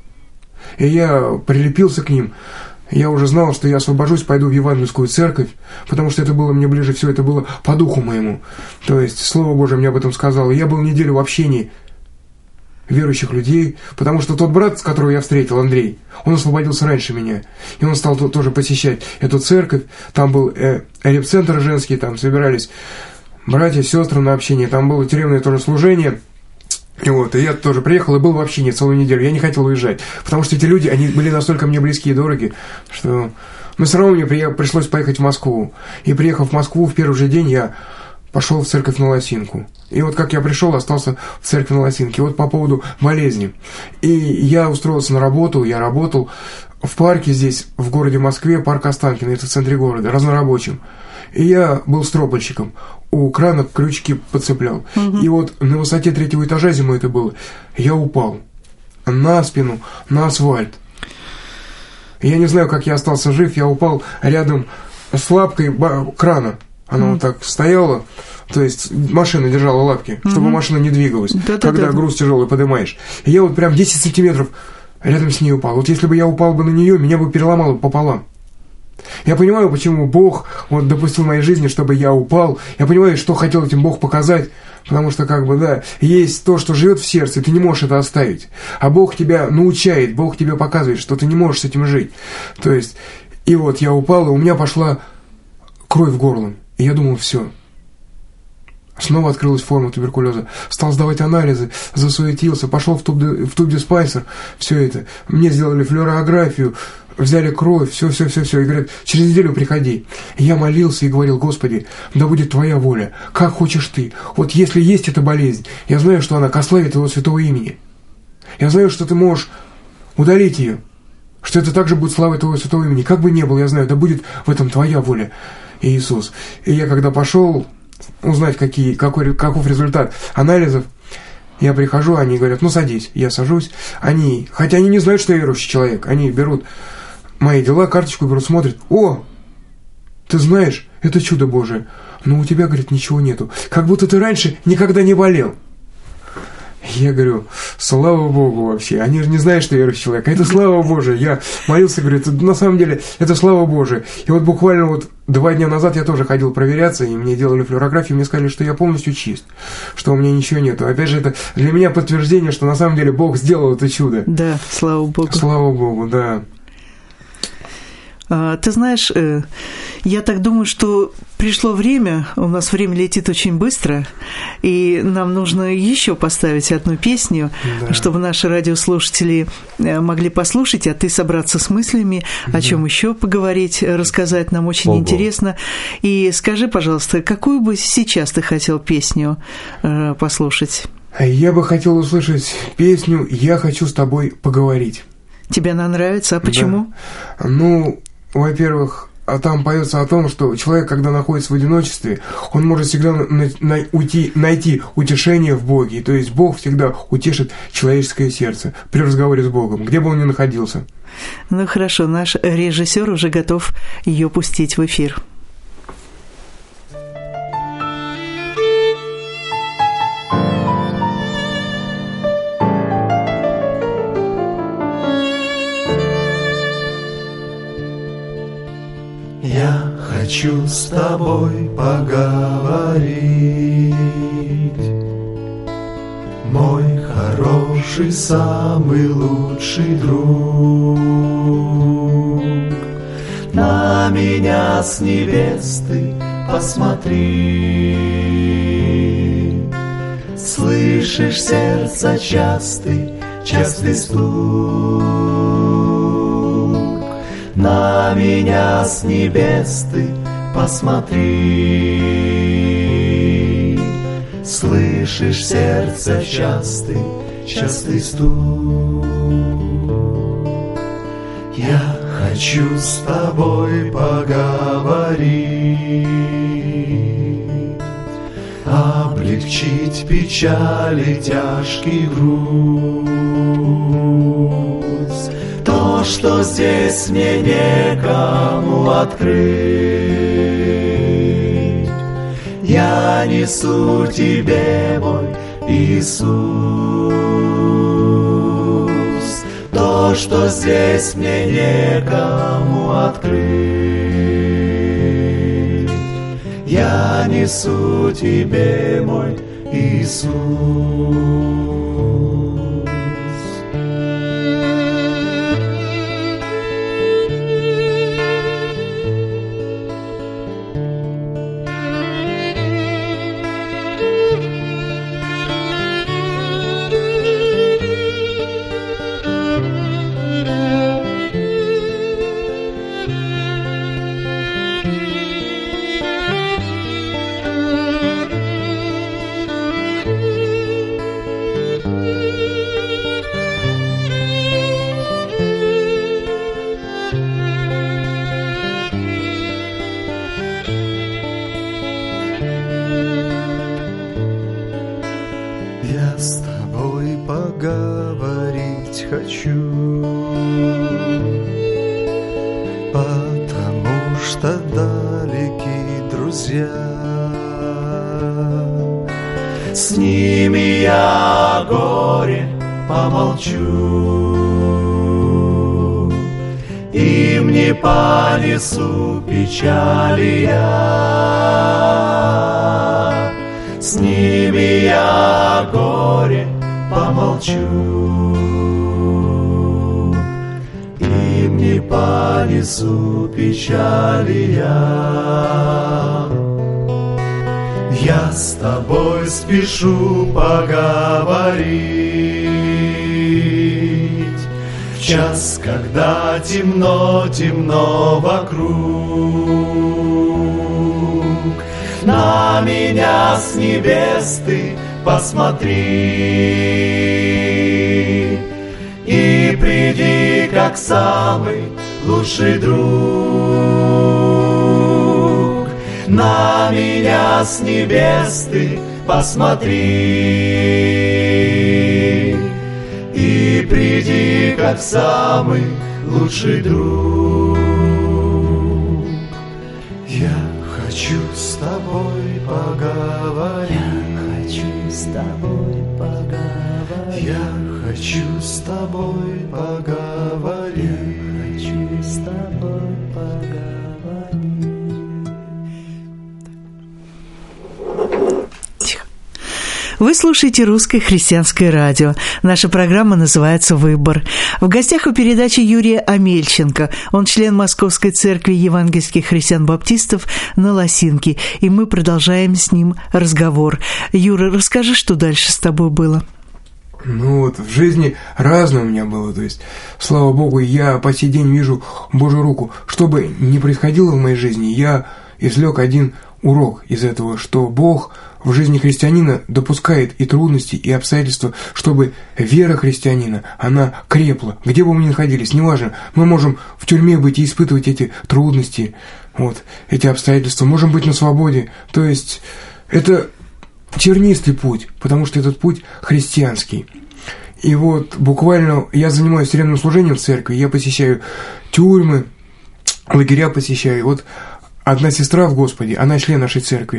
И я прилепился к ним. Я уже знал, что я освобожусь, пойду в Евангельскую церковь, потому что это было мне ближе всего, это было по духу моему. То есть Слово Божие мне об этом сказало. И я был неделю в общении верующих людей, потому что тот брат, которого я встретил, Андрей, он освободился раньше меня. И он стал тоже посещать эту церковь. Там был э, реп-центр женский, там собирались братья, сестры на общение. Там было тюремное тоже служение. И вот, и я тоже приехал и был в общине целую неделю. Я не хотел уезжать, потому что эти люди, они были настолько мне близкие и дороги, что... Но все равно мне при... пришлось поехать в Москву. И приехав в Москву, в первый же день я пошел в церковь на Лосинку. И вот как я пришел, остался в церкви на Лосинке. Вот по поводу болезни. И я устроился на работу, я работал в парке здесь, в городе Москве, парк Останкино, это в центре города, разнорабочим. И я был стропольщиком. У крана крючки подцеплял. Угу. И вот на высоте третьего этажа, зимой это было, я упал на спину, на асфальт. Я не знаю, как я остался жив, я упал рядом с лапкой крана. Она mm. вот так стояла, то есть машина держала лапки, mm-hmm. чтобы машина не двигалась, да, когда да, груз да. тяжелый поднимаешь. И я вот прям десять сантиметров рядом с ней упал. Вот если бы я упал бы на нее, меня бы переломало пополам. Я понимаю, почему Бог вот допустил в моей жизни, чтобы я упал. Я понимаю, что хотел этим Бог показать. Потому что, как бы, да, есть то, что живет в сердце, и ты не можешь это оставить. А Бог тебя научает, Бог тебе показывает, что ты не можешь с этим жить. То есть, и вот я упал, и у меня пошла кровь в горло. И я думал, все. Снова открылась форма туберкулеза. Стал сдавать анализы, засуетился, пошел в туб, в туб-диспансер, все это. Мне сделали флюорографию, взяли кровь, все-все-все-все. И говорят, через неделю приходи. И я молился и говорил, Господи, да будет Твоя воля, как хочешь Ты. Вот если есть эта болезнь, я знаю, что она ко славе Твоего святого имени. Я знаю, что Ты можешь удалить ее, что это также будет славой Твоего святого имени. Как бы ни было, я знаю, да будет в этом Твоя воля, Иисус. И я когда пошел узнать, какие, какой, каков результат анализов, я прихожу, они говорят, ну садись. Я сажусь. Они, хотя они не знают, что я верующий человек, они берут мои дела, карточку берут, смотрят. О, ты знаешь, это чудо Божие. Но у тебя, говорит, ничего нету. Как будто ты раньше никогда не болел. Я говорю, слава Богу вообще. Они же не знают, что я верующий человек. А это слава Божия. Я молился, говорю, это, на самом деле, это слава Божия. И вот буквально вот два дня назад я тоже ходил проверяться, и мне делали флюорографию, мне сказали, что я полностью чист, что у меня ничего нету. Опять же, это для меня подтверждение, что на самом деле Бог сделал это чудо. Да, слава Богу. Слава Богу, да. Ты знаешь, я так думаю, что пришло время, у нас время летит очень быстро, и нам нужно еще поставить одну песню, да. чтобы наши радиослушатели могли послушать, а ты собраться с мыслями, да. о чем еще поговорить, рассказать, нам очень Ого. Интересно. И скажи, пожалуйста, какую бы сейчас ты хотел песню послушать? Я бы хотел услышать песню «Я хочу с тобой поговорить». Тебе она нравится, а почему? Да. Ну, во-первых, а там поется о том, что человек, когда находится в одиночестве, он может всегда на, на, уйти, найти утешение в Боге. То есть Бог всегда утешит человеческое сердце при разговоре с Богом, где бы он ни находился. Ну хорошо, наш режиссер уже готов ее пустить в эфир. Я хочу с тобой поговорить, мой хороший, самый лучший друг. На меня с небес ты посмотри, слышишь сердце частый, частый стук. На меня с небес ты посмотри, слышишь сердце частый, частый стук. Я хочу с тобой поговорить, облегчить печаль и тяжкий груз. То, что здесь мне некому открыть, я несу тебе, мой Иисус. То, что здесь мне некому открыть, я несу тебе, мой Иисус. хочу, потому что далеки друзья. С ними я о горе помолчу, им не понесу печали я. С ними я о горе помолчу, им не понесу печали я. Я с тобой спешу поговорить в час, когда темно, темно вокруг. На меня с небес ты посмотри и приди, как самый лучший друг. На меня с небес ты посмотри и приди, как самый лучший друг. Я хочу с тобой поговорить. Я хочу с тобой поговорить. Я хочу с тобой поговорить. Я хочу с тобой поговорить. Вы слушаете «Русское христианское радио». Наша программа называется «Выбор». В гостях у передачи Юрий Амельченко. Он член Московской церкви евангельских христиан-баптистов на Лосинке. И мы продолжаем с ним разговор. Юра, расскажи, что дальше с тобой было. Ну вот, в жизни разное у меня было. То есть, слава Богу, я по сей день вижу Божью руку. Что бы ни происходило в моей жизни, я извлек один урок из этого, что Бог в жизни христианина допускает и трудности, и обстоятельства, чтобы вера христианина, она крепла. Где бы мы ни находились, неважно, мы можем в тюрьме быть и испытывать эти трудности, вот, эти обстоятельства, можем быть на свободе. То есть это тернистый путь, потому что этот путь христианский. И вот буквально я занимаюсь тюремным служением в церкви, я посещаю тюрьмы, лагеря посещаю. Вот одна сестра в Господе, она член нашей церкви,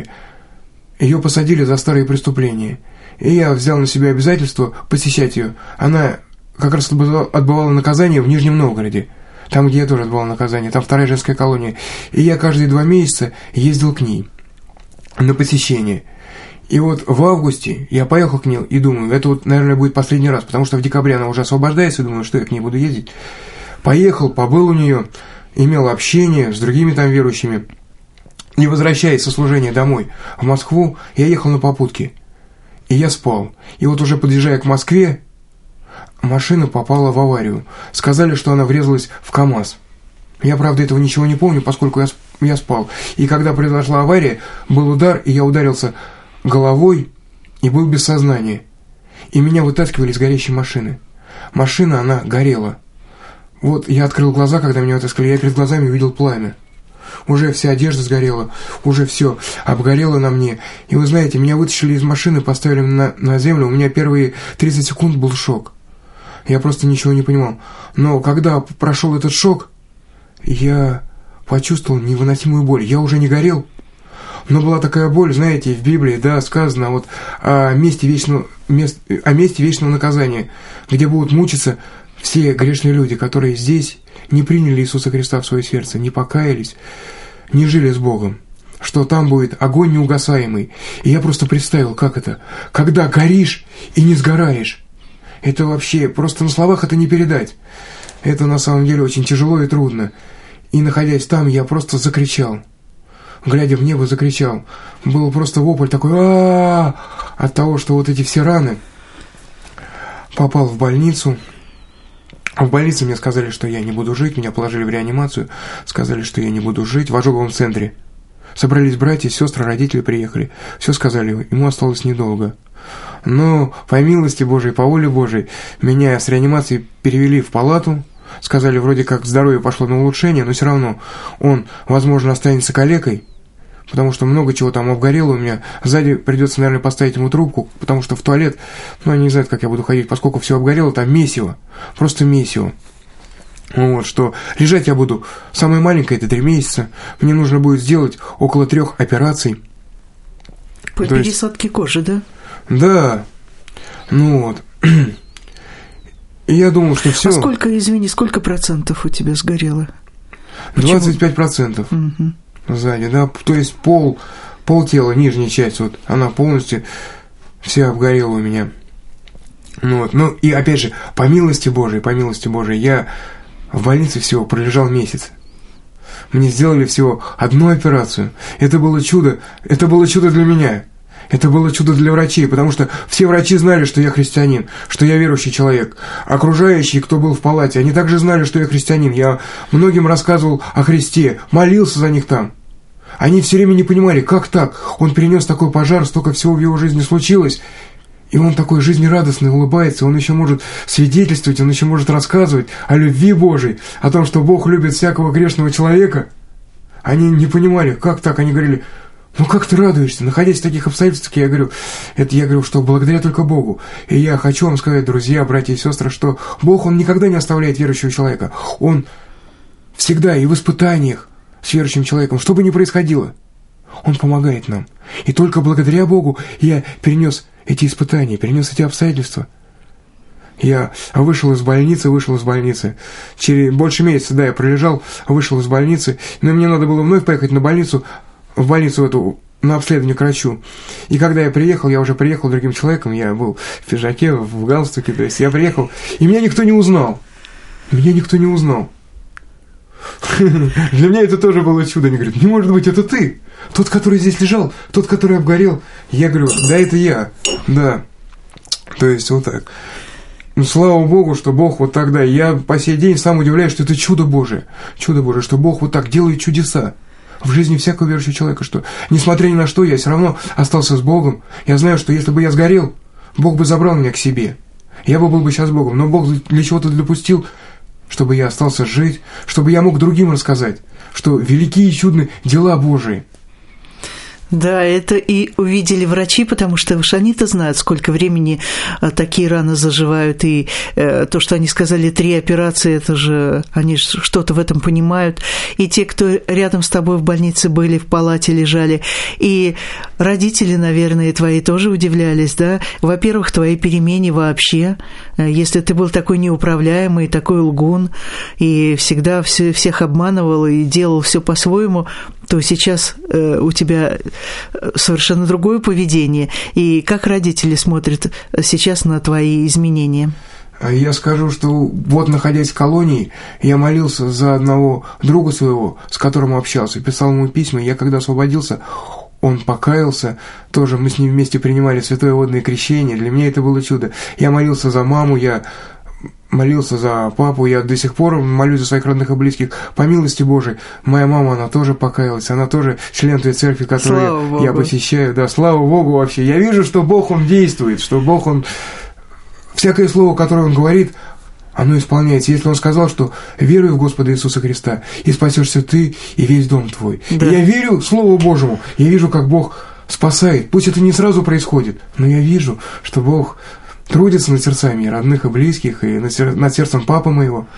ее посадили за старые преступления. И я взял на себя обязательство посещать ее. Она как раз отбывала наказание в Нижнем Новгороде, там, где я тоже отбывал наказание, там вторая женская колония. И я каждые два месяца ездил к ней на посещение. И вот в августе я поехал к ней и думаю, это вот, наверное, будет последний раз, потому что в декабре она уже освобождается, и думаю, что я к ней буду ездить. Поехал, побыл у нее, имел общение с другими там верующими. И возвращаясь со служения домой в Москву, я ехал на попутке. И я спал. И вот уже подъезжая к Москве, машина попала в аварию. Сказали, что она врезалась в КамАЗ. Я, правда, этого ничего не помню, поскольку я, я спал. И когда произошла авария, был удар, и я ударился головой и был без сознания. И меня вытаскивали из горящей машины. Машина, она горела. Вот я открыл глаза, когда меня вытаскивали, я перед глазами увидел пламя. Уже вся одежда сгорела, уже все обгорело на мне. И вы знаете, меня вытащили из машины, поставили на, на землю. У меня первые тридцать секунд был шок. Я просто ничего не понимал. Но когда прошел этот шок, я почувствовал невыносимую боль. Я уже не горел, но была такая боль, знаете, в Библии, да, сказано вот о месте вечного, мест, о месте вечного наказания, где будут мучиться все грешные люди, которые здесь не приняли Иисуса Христа в свое сердце, не покаялись, не жили с Богом, что там будет огонь неугасаемый. И я просто представил, как это, когда горишь и не сгораешь. Это вообще, просто на словах это не передать. Это на самом деле очень тяжело и трудно. И находясь там, я просто закричал. Глядя в небо, закричал. Был просто вопль такой а от того, что вот эти все раны. Попал в больницу. В больнице мне сказали, что я не буду жить, меня положили в реанимацию, сказали, что я не буду жить в ожоговом центре. Собрались братья, сестры, родители приехали, все сказали, ему осталось недолго. Но по милости Божией, по воле Божией, меня с реанимации перевели в палату, сказали, вроде как здоровье пошло на улучшение, но все равно он, возможно, останется калекой, потому что много чего там обгорело у меня. Сзади придется, наверное, поставить ему трубку, потому что в туалет, ну, они не знают, как я буду ходить, поскольку все обгорело, там месиво, просто месиво. Вот, что лежать я буду, самое маленькое, это три месяца, мне нужно будет сделать около трех операций. По То пересадке есть, кожи, да? Да, ну вот. И я думал, что все. А сколько, извини, сколько процентов у тебя сгорело? двадцать пять процентов угу. Сзади, да, то есть пол, пол тела, нижняя часть, вот, она полностью вся обгорела у меня. Ну вот, ну и опять же, по милости Божией, по милости Божией, я в больнице всего пролежал месяц. Мне сделали всего одну операцию. Это было чудо, это было чудо для меня. Это было чудо для врачей, потому что все врачи знали, что я христианин, что я верующий человек. Окружающие, кто был в палате, они также знали, что я христианин. Я многим рассказывал о Христе, молился за них там. Они все время не понимали, как так? Он перенес такой пожар, столько всего в его жизни случилось. И он такой жизнерадостный, улыбается, он еще может свидетельствовать, он еще может рассказывать о любви Божией, о том, что Бог любит всякого грешного человека. Они не понимали, как так? Они говорили: ну как ты радуешься, находясь в таких обстоятельствах? Я говорю, это я говорю, что благодаря только Богу. И я хочу вам сказать, друзья, братья и сестры, что Бог, Он никогда не оставляет верующего человека. Он всегда и в испытаниях с верующим человеком, что бы ни происходило, Он помогает нам. И только благодаря Богу я перенес эти испытания, перенес эти обстоятельства. Я вышел из больницы, вышел из больницы. Через больше месяца, да, я пролежал, вышел из больницы. Но мне надо было вновь поехать на больницу, в больницу эту, на обследование к врачу. И когда я приехал, я уже приехал другим человеком, я был в пиджаке, в галстуке, то есть я приехал, и меня никто не узнал. Меня никто не узнал. Для меня это тоже было чудо. Они говорят: не может быть, это ты, тот, который здесь лежал, тот, который обгорел. Я говорю: да, это я, да. То есть вот так. Ну, слава Богу, что Бог вот тогда, я по сей день сам удивляюсь, что это чудо Божие, чудо Божие, что Бог вот так делает чудеса в жизни всякого верующего человека, что, несмотря ни на что, я все равно остался с Богом. Я знаю, что если бы я сгорел, Бог бы забрал меня к себе. Я бы был бы сейчас Богом, но Бог для чего-то допустил, чтобы я остался жить, чтобы я мог другим рассказать, что великие и чудные дела Божии. Да, это и увидели врачи, потому что уж они-то знают, сколько времени такие раны заживают, и то, что они сказали, три операции, это же, они что-то в этом понимают, и те, кто рядом с тобой в больнице были, в палате лежали, и родители, наверное, твои тоже удивлялись, да, во-первых, твоей перемене вообще, если ты был такой неуправляемый, такой лгун, и всегда все, всех обманывал и делал все по-своему, то сейчас э, у тебя совершенно другое поведение. И как родители смотрят сейчас на твои изменения? Я скажу, что вот, находясь в колонии, я молился за одного друга своего, с которым общался, писал ему письма. Я когда освободился, он покаялся, тоже мы с ним вместе принимали святое водное крещение. Для меня это было чудо. Я молился за маму, я молился за папу, я до сих пор молюсь за своих родных и близких. По милости Божией, моя мама, она тоже покаялась, она тоже член той церкви, которую я посещаю. Да, слава Богу вообще. Я вижу, что Бог, Он действует, что Бог, Он... Всякое слово, которое Он говорит, оно исполняется. Если Он сказал, что веруй в Господа Иисуса Христа, и спасешься ты и весь дом твой. Да. Я верю Слову Божьему, я вижу, как Бог спасает. Пусть это не сразу происходит, но я вижу, что Бог трудится над сердцами родных и близких, и над, сер... над сердцем папы моего.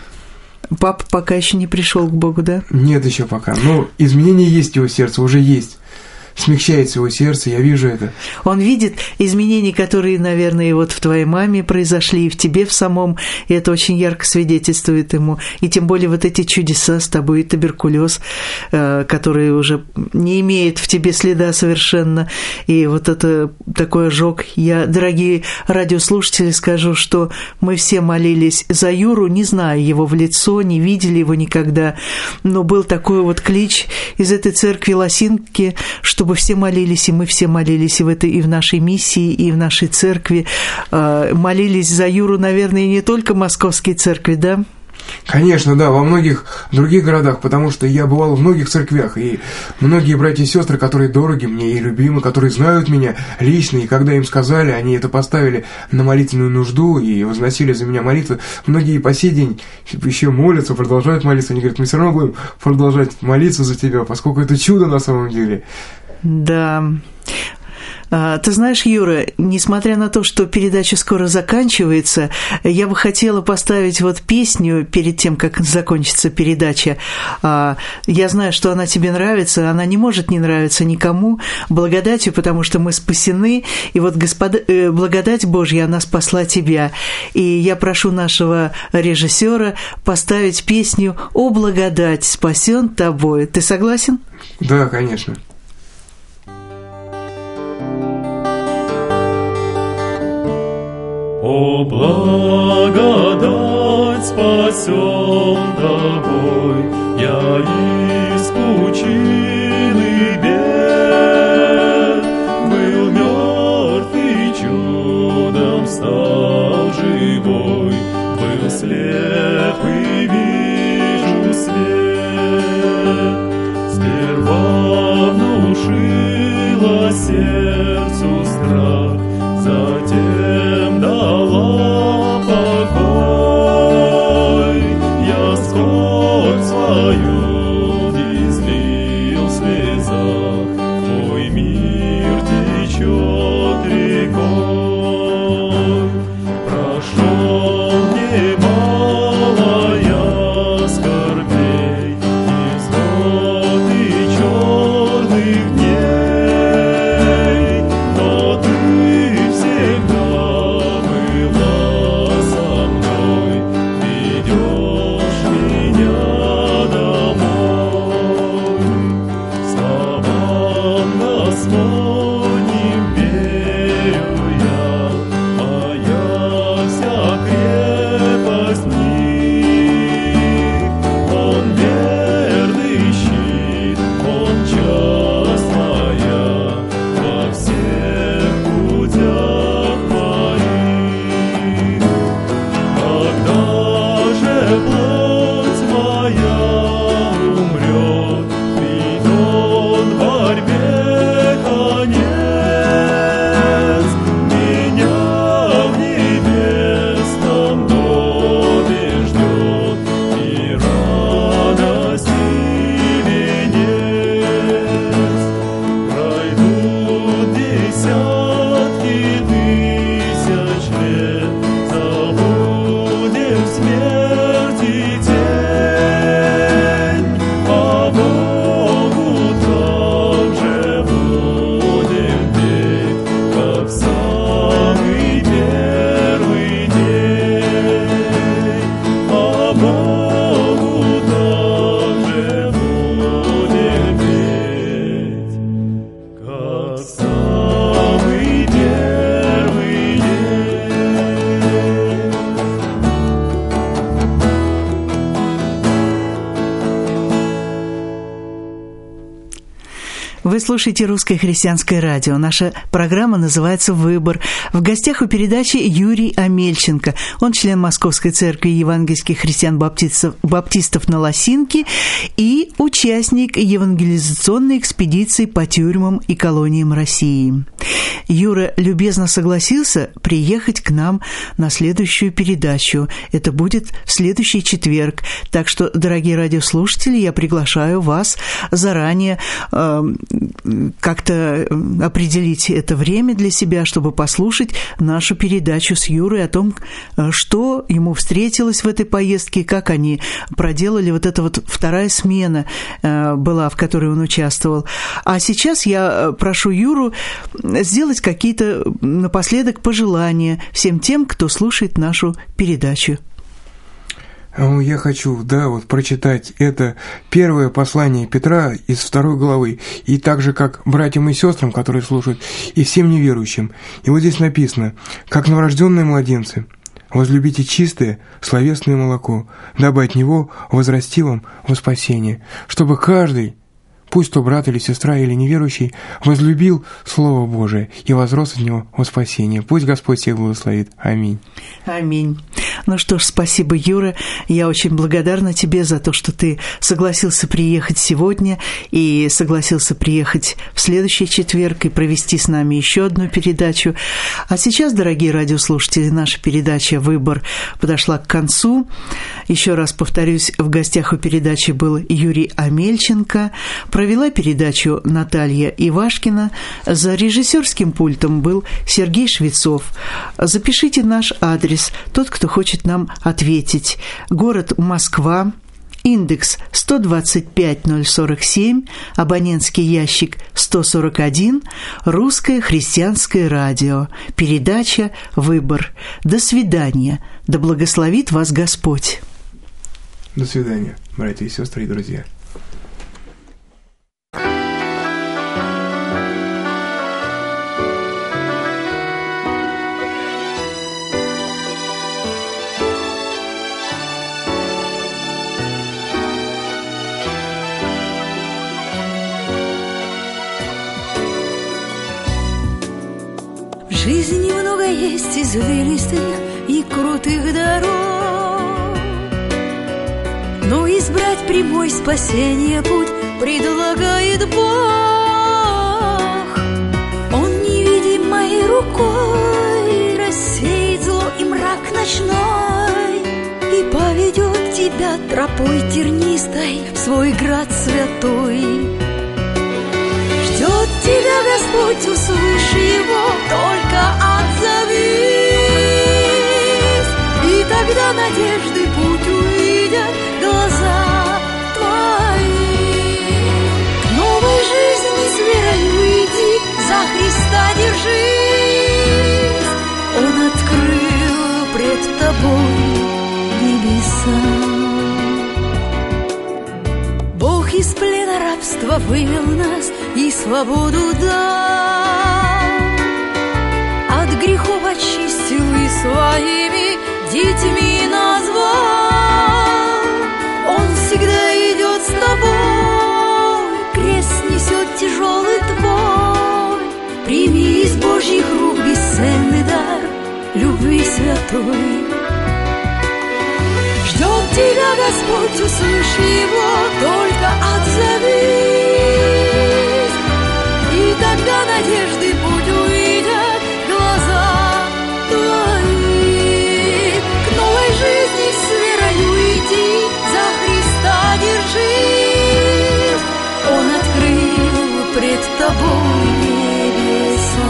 Папа пока еще не пришел к Богу, да? Нет еще пока, но изменения есть в его сердце, уже есть. Смягчается его сердце, я вижу это. Он видит изменения, которые, наверное, и вот в твоей маме произошли, и в тебе в самом, и это очень ярко свидетельствует ему. И тем более вот эти чудеса с тобой, и туберкулез, который уже не имеет в тебе следа совершенно, и вот это такой ожог. Я, дорогие радиослушатели, скажу, что мы все молились за Юру, не зная его в лицо, не видели его никогда, но был такой вот клич из этой церкви Лосинки, что чтобы все молились, и мы все молились и в, этой, и в нашей миссии, и в нашей церкви. Молились за Юру, наверное, не только московские церкви, да? Конечно, да, во многих других городах, потому что я бывал в многих церквях, и многие братья и сестры, которые дороги мне и любимы, которые знают меня лично, и когда им сказали, они это поставили на молитвенную нужду и возносили за меня молитвы, многие по сей день еще молятся, продолжают молиться, они говорят, мы все равно будем продолжать молиться за тебя, поскольку это чудо на самом деле. Да. Ты знаешь, Юра, несмотря на то, что передача скоро заканчивается, я бы хотела поставить вот песню перед тем, как закончится передача. Я знаю, что она тебе нравится, она не может не нравиться никому. Благодатью, потому что мы спасены, и вот Господа, благодать Божья, она спасла тебя. И я прошу нашего режиссера поставить песню «О, благодать, спасен тобой». Ты согласен? Да, конечно. О, благодать, спасен тобой, я из пучины бед был мертв и чудом стал живой, был слеп и вижу свет. Сперва внушила сердцу страх, затем дала покой. Я скорбь свою излил в слезах, мой мир течет рекой. Прошел немало я скорбей, невзгод и черных дней, но ты всегда была со мной, ведешь меня домой. Словам Господним верю я, моя вся крепость в них. Он верный щит, он часть моя во всех путях моих. Когда же плоть моя умрет, придет в борьбе конец, меня в небесном доме ждет и радость, и венец. Пройдут десятки тысяч лет, забудем смерть и тень, а Богу также будем петь, как в самый первый день. А Богу также будем петь, как в самый первый день. Вы слушаете «Русское христианское радио». Наша программа называется «Выбор». В гостях у передачи Юрий Амельченко. Он член Московской церкви евангельских христиан-баптистов баптистов на Лосинке и участник евангелизационной экспедиции по тюрьмам и колониям России. Юра любезно согласился приехать к нам на следующую передачу. Это будет в следующий четверг. Так что, дорогие радиослушатели, я приглашаю вас заранее э, как-то определить это время для себя, чтобы послушать нашу передачу с Юрой о том, что ему встретилось в этой поездке, как они проделали. Вот эта вот вторая смена э, была, в которой он участвовал. А сейчас я прошу Юру сделать какие-то напоследок пожелания всем тем, кто слушает нашу передачу. Я хочу, да, вот прочитать это первое послание Петра из второй главы, и так же, как братьям и сестрам, которые слушают, и всем неверующим. И вот здесь написано: «Как новорожденные младенцы, возлюбите чистое, словесное молоко, дабы от него возрасти вам во спасение, чтобы каждый Пусть то брат или сестра или неверующий возлюбил Слово Божие и возрос от него во спасение. Пусть Господь всех благословит. Аминь. Аминь. Ну что ж, спасибо, Юра. Я очень благодарна тебе за то, что ты согласился приехать сегодня и согласился приехать в следующий четверг и провести с нами еще одну передачу. А сейчас, дорогие радиослушатели, наша передача «Выбор» подошла к концу. Еще раз повторюсь, в гостях у передачи был Юрий Амельченко. Провела передачу Наталья Ивашкина. За режиссерским пультом был Сергей Швецов. Запишите наш адрес, тот, кто хочет нам ответить. Город Москва, индекс сто двадцать пять ноль сорок семь, абонентский ящик сто сорок один, Русское христианское радио, передача «Выбор». До свидания. Да благословит вас Господь. До свидания, братья и сестры и друзья. В жизни много есть извилистых и крутых дорог, но избрать прямой спасения путь предлагает Бог. Он невидимой рукой рассеет зло и мрак ночной и поведет тебя тропой тернистой в свой град святой. Ждет тебя Господь, услышь Его, только отзовись, и тогда надежды путь увидят глаза твои. К новой жизни с верою иди, за Христа держись. Он открыл пред тобой небеса. Бог из плена рабства вывел нас и свободу дал, от грехов очистил и своими детьми назвал. Он всегда идет с тобой, крест несет тяжелый твой. Прими из Божьих рук бесценный дар любви святой. Ждет тебя Господь, услышь Его, только отзовись, и тогда надежды путь увидят глаза твои. К новой жизни с верою иди, за Христа держись. Он открыл пред тобой небеса.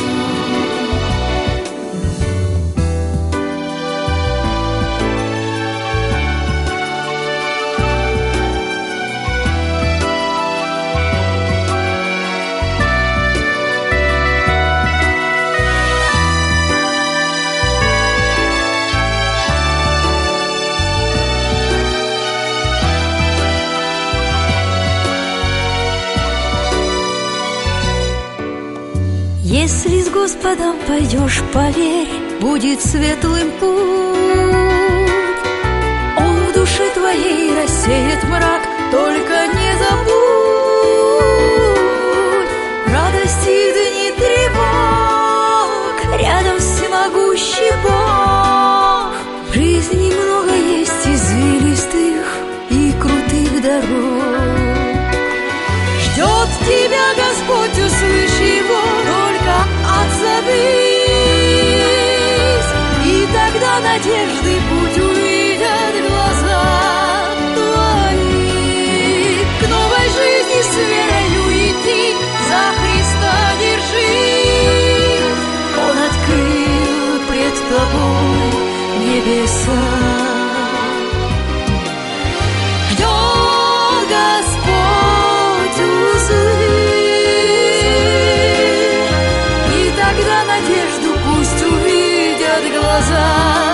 Если с Господом пойдешь, поверь, будет светлым путь. Он в душе твоей рассеет мрак, только не забудь. Радости в дни тревог, рядом всемогущий Бог. В жизни много есть извилистых и крутых дорог. Ждет тебя Господь, услышь Его, только отзовись, и тогда надежды путь увидят глаза твои. К новой жизни с верою иди, за Христа держись. Он открыл пред тобой небеса. Ждет Господь, услышь, и тогда надежду пусть увидят глаза.